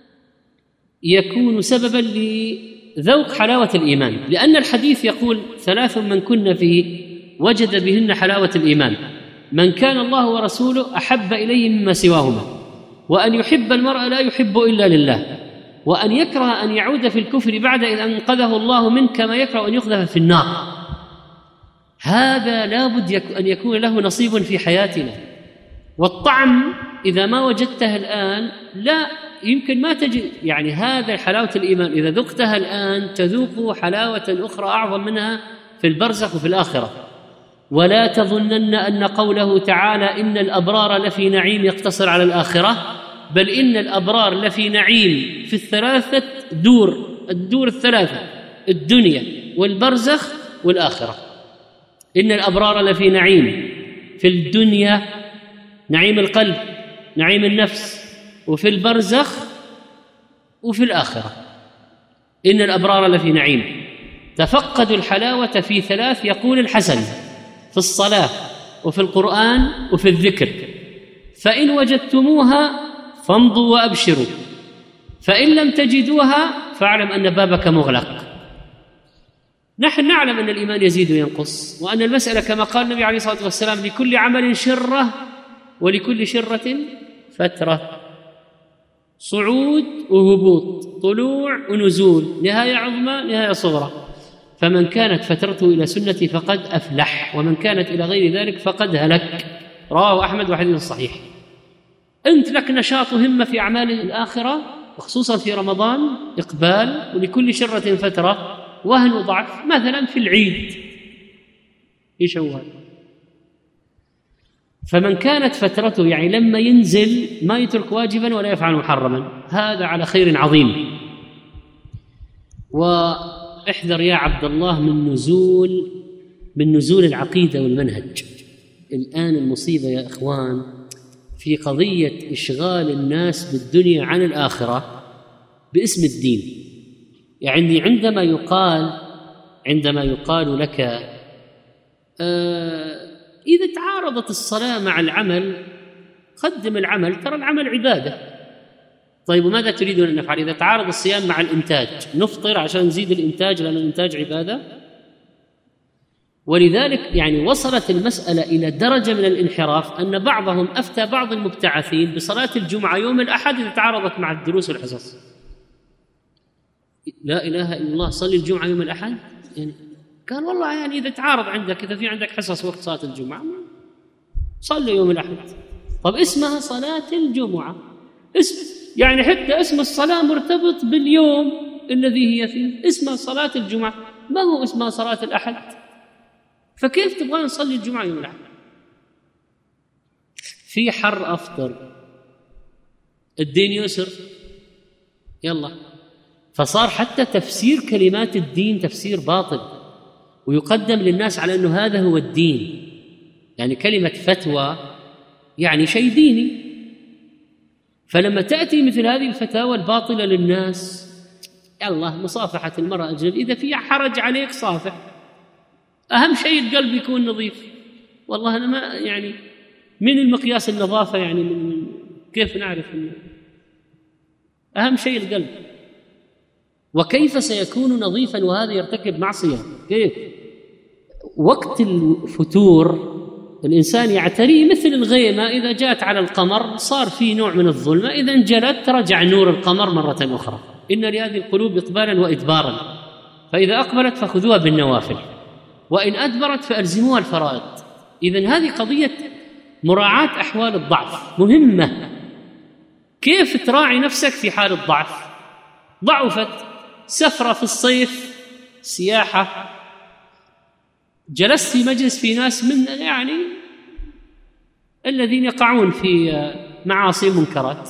يكون سببا لذوق حلاوة الإيمان، لأن الحديث يقول: ثلاث من كن فيه وجد بهن حلاوة الإيمان: من كان الله ورسوله أحب إليه مما سواهما، وأن يحب المرء لا يحب إلا لله، وأن يكره أن يعود في الكفر بعد إذ أنقذه الله منه، كما يكره أن يقذف في النار. هذا لابد أن يكون له نصيب في حياتنا. والطعم إذا ما وجدته الآن لا يمكن ما تجد، يعني هذا حلاوة الإيمان إذا ذقتها الآن تذوق حلاوة أخرى أعظم منها في البرزخ وفي الآخرة. ولا تظنن أن قوله تعالى إن الأبرار لفي نعيم يقتصر على الآخرة، بل إن الأبرار لفي نعيم في الثلاثة دور، الدور الثلاثة، الدنيا والبرزخ والآخرة. إن الأبرار لفي نعيم في الدنيا، نعيم القلب، نعيم النفس، وفي البرزخ وفي الآخرة. إن الأبرار لفي نعيم. تفقدوا الحلاوة في ثلاث، يقول الحسن: في الصلاة وفي القرآن وفي الذكر، فإن وجدتموها فامضوا وأبشروا، فإن لم تجدوها فاعلم أن بابك مغلق. نحن نعلم أن الإيمان يزيد وينقص، وأن المسألة كما قال النبي عليه الصلاة والسلام: لكل عمل شرة ولكل شرة فترة. صعود وهبوط، طلوع ونزول، نهاية عظمى نهاية صغرى. فمن كانت فترته إلى سنتي فقد أفلح، ومن كانت إلى غير ذلك فقد هلك. رواه أحمد وحديث صحيح. أنت لك نشاط وهمة في أعمال الآخرة، وخصوصا في رمضان إقبال، ولكل شرة فترة، وهن وضعف. مثلا في العيد إيش هو؟ فمن كانت فترته، يعني لما ينزل ما يترك واجبا ولا يفعل محرما، هذا على خير عظيم. واحذر يا عبد الله من نزول من نزول العقيدة والمنهج. الآن المصيبة يا إخوان في قضية إشغال الناس بالدنيا عن الآخرة باسم الدين. يعني عندما يقال عندما يقال لك آه إذا تعارضت الصلاة مع العمل قدم العمل، ترى العمل عبادة. طيب وماذا تريدون أن نفعل؟ إذا تعارض الصيام مع الإنتاج نفطر عشان نزيد الإنتاج لأن الإنتاج عبادة؟ ولذلك يعني وصلت المسألة إلى درجة من الانحراف أن بعضهم أفتى بعض المبتعثين بصلاة الجمعة يوم الأحد إذا تعارضت مع الدروس والحصص. لا إله إلا الله، صلي الجمعة يوم الأحد؟ يعني قال والله يعني إذا تعارض عندك، إذا في عندك حصص وقت صلاة الجمعة صلي يوم الأحد. طب اسمها صلاة الجمعة، اسم يعني حتى اسم الصلاة مرتبط باليوم الذي هي فيه، اسمها صلاة الجمعة، ما هو اسمها صلاة الأحد. فكيف تبغى نصلي الجمعة يوم الأحد؟ في حر أفطر، الدين يسر، يلا. فصار حتى تفسير كلمات الدين تفسير باطل، ويقدم للناس على أنه هذا هو الدين. يعني كلمة فتوى يعني شيء ديني. فلما تأتي مثل هذه الفتاوى الباطلة للناس، يلا مصافحة المرأة أجنبية، إذا في حرج عليك صافح، أهم شيء القلب يكون نظيف. والله أنا ما يعني من المقياس النظافة، يعني من كيف نعرف إنه أهم شيء القلب؟ وكيف سيكون نظيفا وهذا يرتكب معصية؟ كيف؟ وقت الفتور الإنسان يعتريه مثل الغيمة إذا جاءت على القمر صار في نوع من الظلمة، إذا انجلت رجع نور القمر مرة أخرى. إن لهذه القلوب إقبالا وإدبارا، فإذا أقبلت فخذوها بالنوافل، وإن أدبرت فألزموها الفرائض. إذن هذه قضية مراعاة أحوال الضعف مهمة. كيف تراعي نفسك في حال الضعف؟ ضعفت، سفرة في الصيف، سياحة، جلست في مجلس في ناس من يعني الذين يقعون في معاصي منكرات،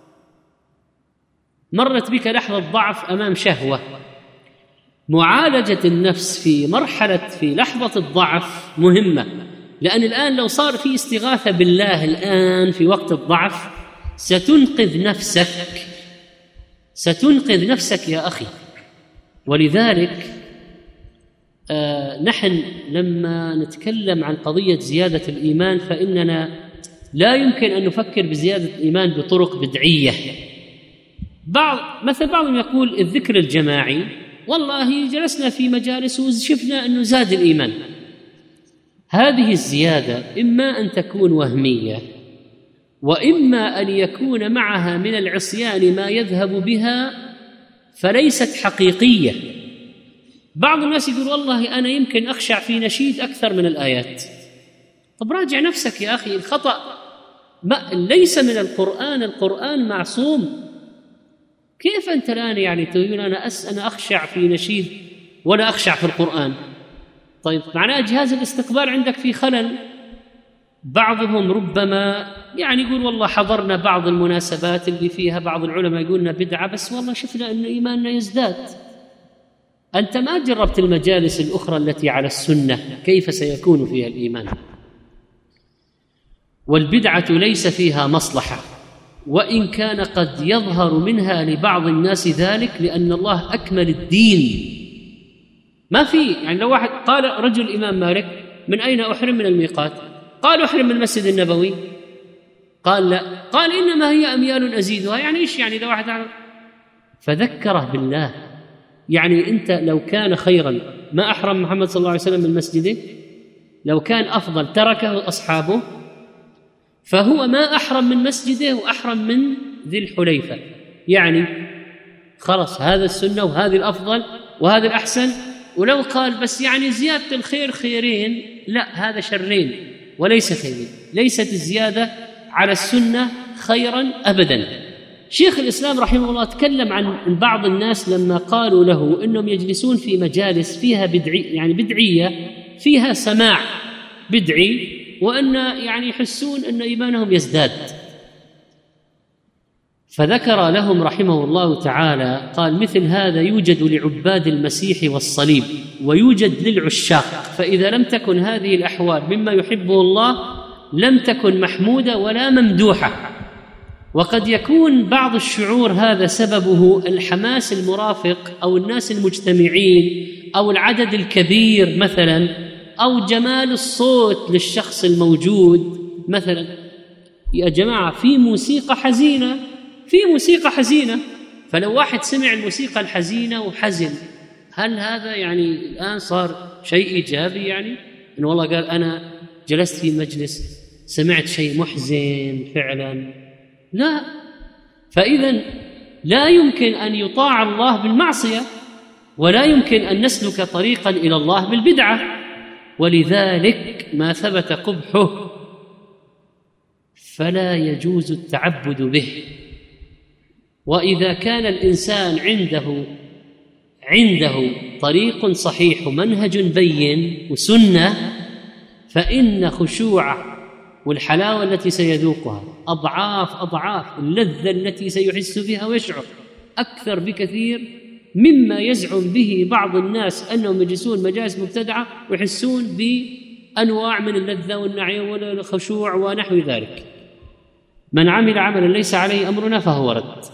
مرت بك لحظة ضعف أمام شهوة. معالجة النفس في مرحلة في لحظة الضعف مهمة، لأن الآن لو صار في استغاثة بالله الآن في وقت الضعف ستنقذ نفسك، ستنقذ نفسك يا أخي. ولذلك آه نحن لما نتكلم عن قضية زيادة الإيمان فإننا لا يمكن أن نفكر بزيادة الإيمان بطرق بدعية. بعض مثل بعضهم يقول الذكر الجماعي، والله جلسنا في مجالس وشفنا أنه زاد الإيمان. هذه الزيادة إما أن تكون وهمية، وإما أن يكون معها من العصيان ما يذهب بها فليست حقيقية. بعض الناس يقول والله أنا يمكن أخشع في نشيد أكثر من الآيات. طب راجع نفسك يا أخي، الخطأ ما ليس من القرآن، القرآن معصوم. كيف أنت الآن يعني تقول أنا أس أنا أخشع في نشيد ولا أخشع في القرآن؟ طيب معناه جهاز الاستقبال عندك في خلل. بعضهم ربما يعني يقول والله حضرنا بعض المناسبات اللي فيها بعض العلماء يقولنا بدعة، بس والله شفنا أن إيماننا يزداد. أنت ما جربت المجالس الأخرى التي على السنة كيف سيكون فيها الإيمان. والبدعة ليس فيها مصلحة، وإن كان قد يظهر منها لبعض الناس ذلك، لأن الله أكمل الدين. ما في يعني لو واحد قال رجل الإمام مالك من أين أحرم؟ من الميقات. قال أحرم من المسجد النبوي. قال لا. قال إنما هي أميال أزيدها. يعني إيش يعني لو واحد عرف؟ فذكره بالله. يعني أنت لو كان خيرا ما أحرم محمد صلى الله عليه وسلم من مسجده، لو كان أفضل تركه أصحابه، فهو ما أحرم من مسجده وأحرم من ذي الحليفة. يعني خلص هذا السنة وهذه الأفضل وهذا الأحسن. ولو قال بس يعني زيادة الخير خيرين، لا، هذا شرين وليس خيرين. ليست الزيادة على السنة خيرا أبدا. شيخ الإسلام رحمه الله تكلم عن بعض الناس لما قالوا له إنهم يجلسون في مجالس فيها بدعي يعني بدعية، فيها سماع بدعي، وأن يعني يحسون أن إيمانهم يزداد. فذكر لهم رحمه الله تعالى قال مثل هذا يوجد لعباد المسيح والصليب ويوجد للعشاق، فإذا لم تكن هذه الأحوال مما يحبه الله لم تكن محمودة ولا ممدوحة. وقد يكون بعض الشعور هذا سببه الحماس المرافق أو الناس المجتمعين أو العدد الكبير مثلا، أو جمال الصوت للشخص الموجود مثلا. يا جماعة في موسيقى حزينة، في موسيقى حزينة، فلو واحد سمع الموسيقى الحزينة وحزن، هل هذا يعني الآن صار شيء إيجابي؟ يعني إن والله قال أنا جلست في مجلس سمعت شيء محزن فعلا؟ لا. فإذا لا يمكن أن يطاع الله بالمعصية، ولا يمكن أن نسلك طريقا إلى الله بالبدعة، ولذلك ما ثبت قبحه فلا يجوز التعبد به. وإذا كان الإنسان عنده عنده طريق صحيح ومنهج بين وسنة، فإن خشوعه والحلاوة التي سيذوقها أضعاف أضعاف اللذة التي سيحس بها ويشعر أكثر بكثير مما يزعم به بعض الناس أنهم يجلسون مجالس مبتدعة ويحسون بأنواع من اللذة والنعيم والخشوع ونحو ذلك. من عمل عملا ليس عليه أمرنا فهو رد.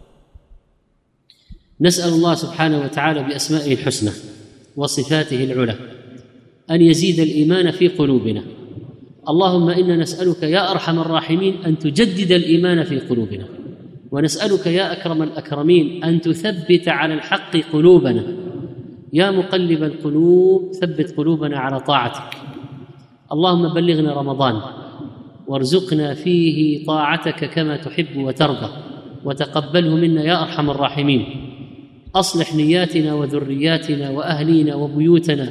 نسأل الله سبحانه وتعالى بأسمائه الحسنى وصفاته العلى أن يزيد الإيمان في قلوبنا. اللهم إنا نسألك يا أرحم الراحمين أن تجدد الإيمان في قلوبنا، ونسألك يا أكرم الأكرمين أن تثبت على الحق قلوبنا. يا مقلب القلوب ثبت قلوبنا على طاعتك. اللهم بلغنا رمضان وارزقنا فيه طاعتك كما تحب وترضى، وتقبله منا يا أرحم الراحمين. أصلح نياتنا وذرياتنا وأهلينا وبيوتنا.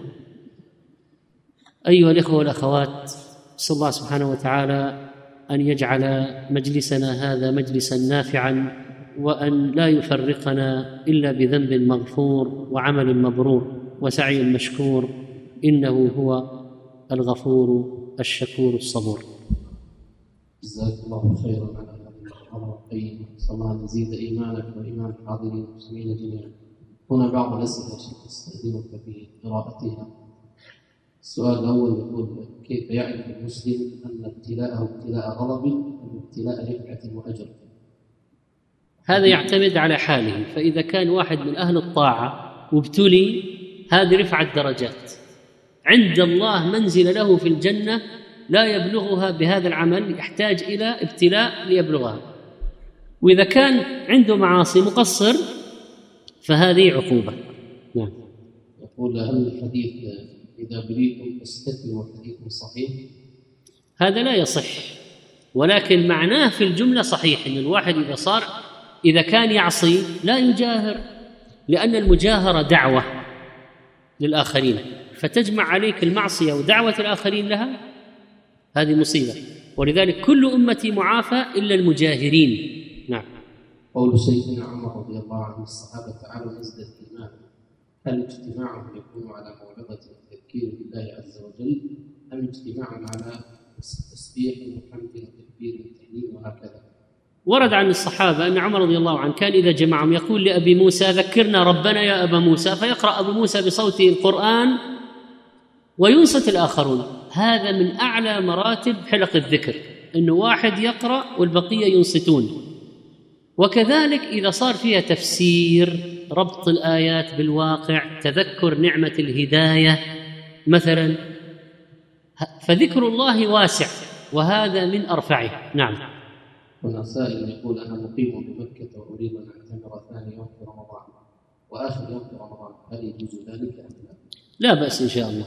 أيها الإخوة والأخوات، أسأل الله سبحانه وتعالى أن يجعل مجلسنا هذا مجلسا نافعا، وأن لا يفرقنا إلا بذنب مغفور وعمل مبرور وسعي مشكور، إنه هو الغفور الشكور الصبور. جزاك الله خيرا على هذه المحاضرة الطيبة. نسأل الله أن يزيد إيمانك وإيمان الحاضرين المسلمين جميعا. هنا بعض الأسئلة أستأذنك بقراءتها. السؤال الأول يقول: كيف يعرف المسلم أن ابتلاءه ابتلاء غضب أم ابتلاء رفعة وأجر؟ هذا يعتمد على حاله. فإذا كان واحد من أهل الطاعة وابتلي، هذه رفعة درجات عند الله، منزل له في الجنة لا يبلغها بهذا العمل، يحتاج إلى ابتلاء ليبلغها. وإذا كان عنده معاصي مقصر فهذه عقوبة. نعم. يقول: هل الحديث إذا بليتم فاستثنوا حديث صحيح؟ هذا لا يصح، ولكن معناه في الجملة صحيح، إن الواحد إذا صار إذا كان يعصي لا يجاهر، لأن المجاهرة دعوة للآخرين، فتجمع عليك المعصية ودعوة الآخرين لها، هذه مصيبة. ولذلك كل أمتي معافى إلا المجاهرين. نعم. قول سيدنا عمر رضي الله عنه الصحابة تعالوا نزدد الإيمان، هل اجتماعهم يكون على موعظة التذكير بالله عز وجل أم اجتماعهم على تسبيح وحمد وتكبير وتهليل وهكذا؟ ورد عن الصحابة أن عمر رضي الله عنه كان إذا جمعهم يقول لأبي موسى ذكرنا ربنا يا أبا موسى، فيقرأ أبو موسى بصوته القرآن وينصت الآخرون. هذا من أعلى مراتب حلق الذكر، أنه واحد يقرأ والبقية ينصتون. وكذلك إذا صار فيها تفسير، ربط الآيات بالواقع، تذكر نعمة الهداية مثلا، فذكر الله واسع وهذا من أرفعه. نعم. هنا سائل يقول أنا مقيم بمكة وأريد أن أعتمر ثاني يوم في رمضان وآخر يوم في رمضان، هل يجوز ذلك أم لا؟ لا بأس إن شاء الله.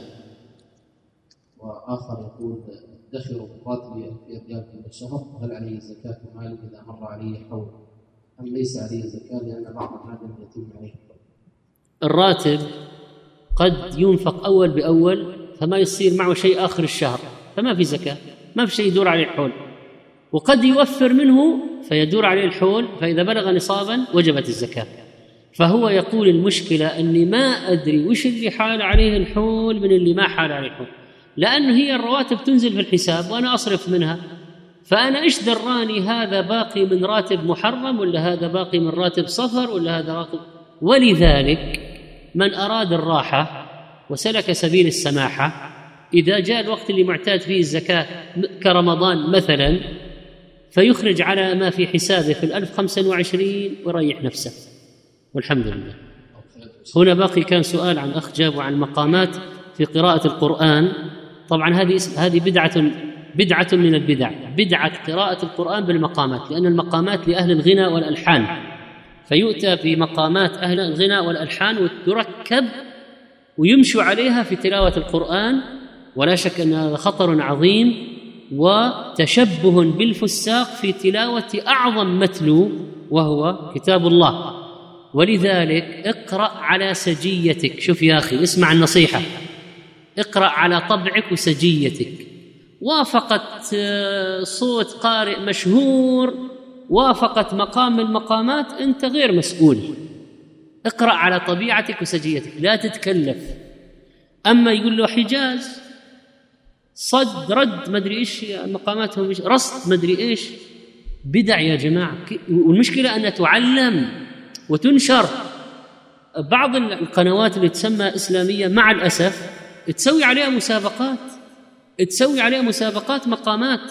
وآخر يقول دخل راتبي ألف ريال كل شهر، هل عليه زكاة مال إذا مر علي حول أم ليس عليه زكاة لأن بعض المال لم يتم عليه؟ الراتب قد ينفق أول بأول فما يصير معه شيء آخر الشهر فما في زكاة، ما في شيء يدور عليه الحول، وقد يوفر منه فيدور عليه الحول، فإذا بلغ نصابا وجبت الزكاة. فهو يقول المشكلة أني ما أدري وش اللي حال عليه الحول من اللي ما حال عليه الحول، لأنه هي الرواتب تنزل في الحساب وأنا أصرف منها، فأنا إيش دراني هذا باقي من راتب محرم ولا هذا باقي من راتب صفر ولا هذا راتب. ولذلك من أراد الراحة وسلك سبيل السماحة، إذا جاء الوقت اللي معتاد فيه الزكاة كرمضان مثلا، فيخرج على ما في حسابه في الألف خمسة وعشرين ويريح نفسه والحمد لله. هنا باقي كان سؤال عن أخ جاب عن المقامات في قراءة القرآن. طبعا هذه هذه بدعة بدعة من البدع، بدعة قراءة القرآن بالمقامات، لأن المقامات لأهل الغنى والألحان، فيؤتى في مقامات أهل الغنى والألحان وتركب ويمشوا عليها في تلاوة القرآن، ولا شك أن هذا خطر عظيم وتشبه بالفساق في تلاوة أعظم متلو وهو كتاب الله. ولذلك اقرأ على سجيتك. شوف يا أخي، اسمع النصيحة، اقرأ على طبعك وسجيتك. وافقت صوت قارئ مشهور، وافقت مقام من المقامات، أنت غير مسؤول. اقرأ على طبيعتك وسجيتك، لا تتكلف. أما يقول له حجاز، صد، رد، ما أدري إيش مقاماتهم، رصد، ما أدري إيش، بدع يا جماعة. والمشكلة أنها تعلم وتنشر. بعض القنوات اللي تسمى إسلامية مع الأسف تسوي عليها مسابقات، تسوي عليها مسابقات مقامات،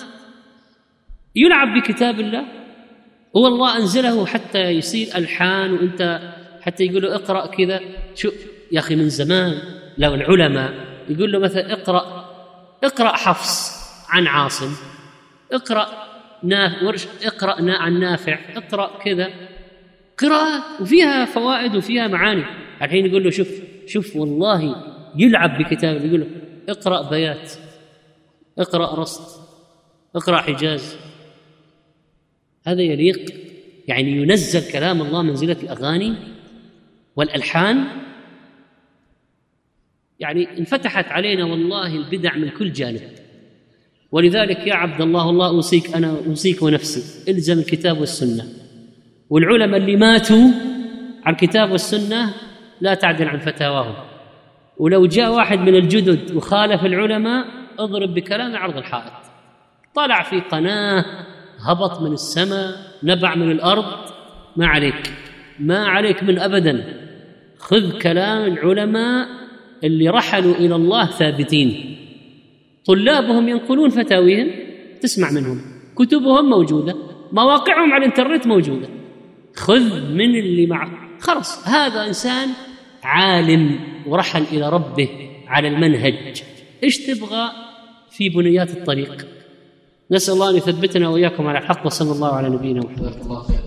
يلعب بكتاب الله، هو الله أنزله حتى يصير ألحان، وأنت حتى يقول له اقرأ كذا. شو يا أخي، من زمان لو العلماء يقول له مثلا اقرأ اقرأ حفص عن عاصم، اقرأ نافع، اقرأ عن نافع، اقرأ كذا، قراءة وفيها فوائد وفيها معاني. الحين يقول له شوف شوف والله يلعب بكتاب، يقول له اقرأ بيات، اقرأ رصد، اقرأ حجاز. هذا يليق؟ يعني ينزل كلام الله منزلة الأغاني والألحان؟ يعني انفتحت علينا والله البدع من كل جانب. ولذلك يا عبد الله، الله أوصيك، أنا أوصيك ونفسي، الزم الكتاب والسنة. والعلماء اللي ماتوا على الكتاب والسنة لا تعدل عن فتاواهم. ولو جاء واحد من الجدد وخالف العلماء، اضرب بكلام عرض الحائط. طلع في قناة، هبط من السماء، نبع من الأرض، ما عليك ما عليك من أبدا. خذ كلام العلماء اللي رحلوا إلى الله ثابتين، طلابهم ينقلون فتاويهم، تسمع منهم، كتبهم موجودة، مواقعهم على الانترنت موجودة، خذ من اللي معه. خلاص، هذا إنسان عالم ورحل إلى ربه على المنهج. إيش تبغى في بنيات الطريق؟ نسأل الله أن يثبتنا وإياكم على الحق، وصلى الله على نبينا محمد.